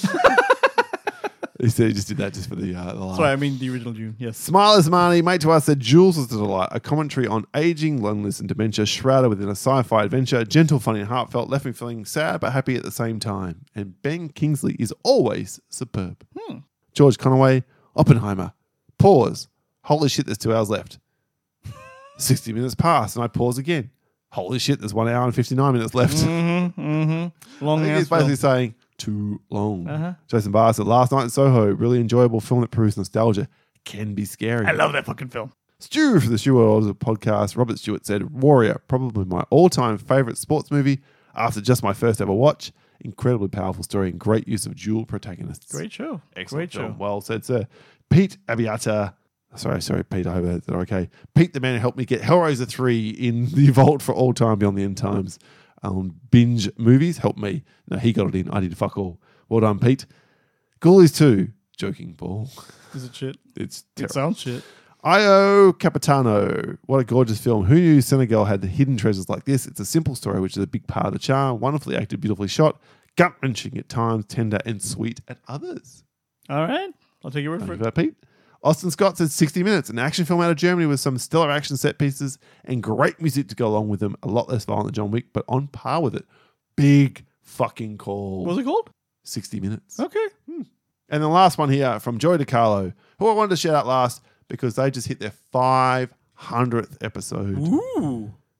S2: He said he just did that just for the laugh.
S1: Sorry, I mean the original June. Yes.
S2: Smilers Marnie, mate to us, said Jules was a delight. A commentary on aging, loneliness, and dementia, shrouded within a sci-fi adventure. Gentle, funny, and heartfelt, left me feeling sad but happy at the same time. And Ben Kingsley is always superb. George Conaway, Oppenheimer. Pause. Holy shit, there's 2 hours left. 60 minutes pass, and I pause again. Holy shit, there's 1 hour and 59 minutes left.
S1: Long
S2: I think he's basically saying too long. Jason Barr said, Last Night in Soho, really enjoyable film that proves nostalgia can be scary.
S1: I love that fucking film.
S2: Stu for the Stuart Orders podcast, Robert Stewart said, Warrior, probably my all-time favourite sports movie after just my first ever watch. Incredibly powerful story and great use of dual protagonists.
S1: Great show.
S2: Excellent
S1: Great
S2: film.
S1: show.
S2: Well said, sir. Pete Abiata. Sorry, Pete. I hope they're okay. Pete, the man who helped me get Hellraiser 3 in the vault for all time beyond the end times. Binge movies helped me. No, he got it in. I did fuck all. Well done, Pete. Ghoulies 2. Joking, Paul.
S1: Is it shit?
S2: It's
S1: It sounds shit.
S2: Io Capitano. What a gorgeous film. Who knew Senegal had the hidden treasures like this? It's a simple story, which is a big part of the charm. Wonderfully acted, beautifully shot, gut-wrenching at times, tender and sweet at others.
S1: All right. I'll take your word
S2: Thank
S1: for
S2: you
S1: it.
S2: for that, Pete. Austin Scott said 60 minutes, an action film out of Germany with some stellar action set pieces and great music to go along with them. A lot less violent than John Wick, but on par with it. Big fucking call.
S1: What was it called?
S2: 60 minutes.
S1: Okay.
S2: And the last one here from Joey DiCarlo, who I wanted to shout out last because they just hit their 500th episode.
S1: Ooh.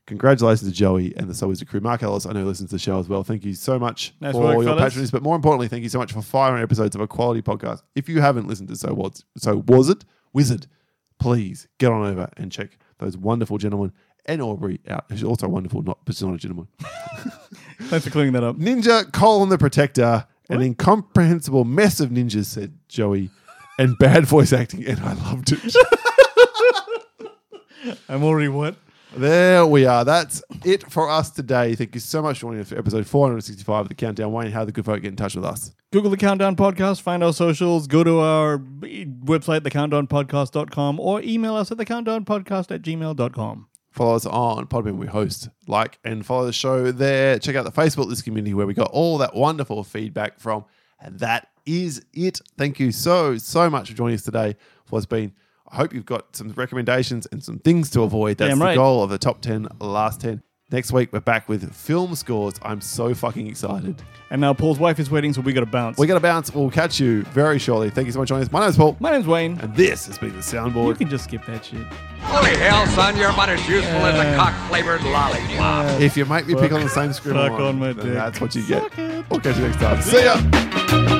S2: Congratulations to Joey and the So Wizard crew. Mark Ellis, I know, listens to the show as well. Thank you so much
S1: Nice
S2: for
S1: work,
S2: your
S1: fellas.
S2: patronage, but more importantly, thank you so much for 500 episodes of a quality podcast. If you haven't listened to So Was It Wizard, please get on over and check those wonderful gentlemen and Aubrey out, who's also wonderful, but just not a gentleman.
S1: Thanks for clearing that up.
S2: Ninja Colin the Protector, an incomprehensible mess of ninjas, said Joey, and bad voice acting, and I loved it.
S1: I'm already what?
S2: There we are. That's it for us today. Thank you so much for joining us for episode 465 of The Countdown. Wayne, how the good folk get in touch with us?
S1: Google The Countdown Podcast, find our socials, go to our website, thecountdownpodcast.com, or email us at thecountdownpodcast@gmail.com.
S2: Follow us on Podbean. We host, like, and follow the show there. Check out the Facebook List community where we got all that wonderful feedback from. And that is it. Thank you so much for joining us today for what's been. I hope you've got some recommendations and some things to avoid. That's
S1: Damn
S2: the
S1: right.
S2: goal of the top 10, last 10. Next week, we're back with film scores. I'm so fucking excited.
S1: And now Paul's wife is waiting, so we got to bounce.
S2: We got to bounce. We'll catch you very shortly. Thank you so much for joining us. My name's Paul.
S1: My name's Wayne.
S2: And this has been The
S1: You
S2: Soundboard.
S1: can just skip that shit.
S4: Holy hell, son, you're about as useful as a cock-flavored lollipop.
S2: If you make me pick on the same script,
S1: Suck on my
S2: then
S1: dick.
S2: that's what you get.
S1: Suck it.
S2: We'll catch you next time. See ya.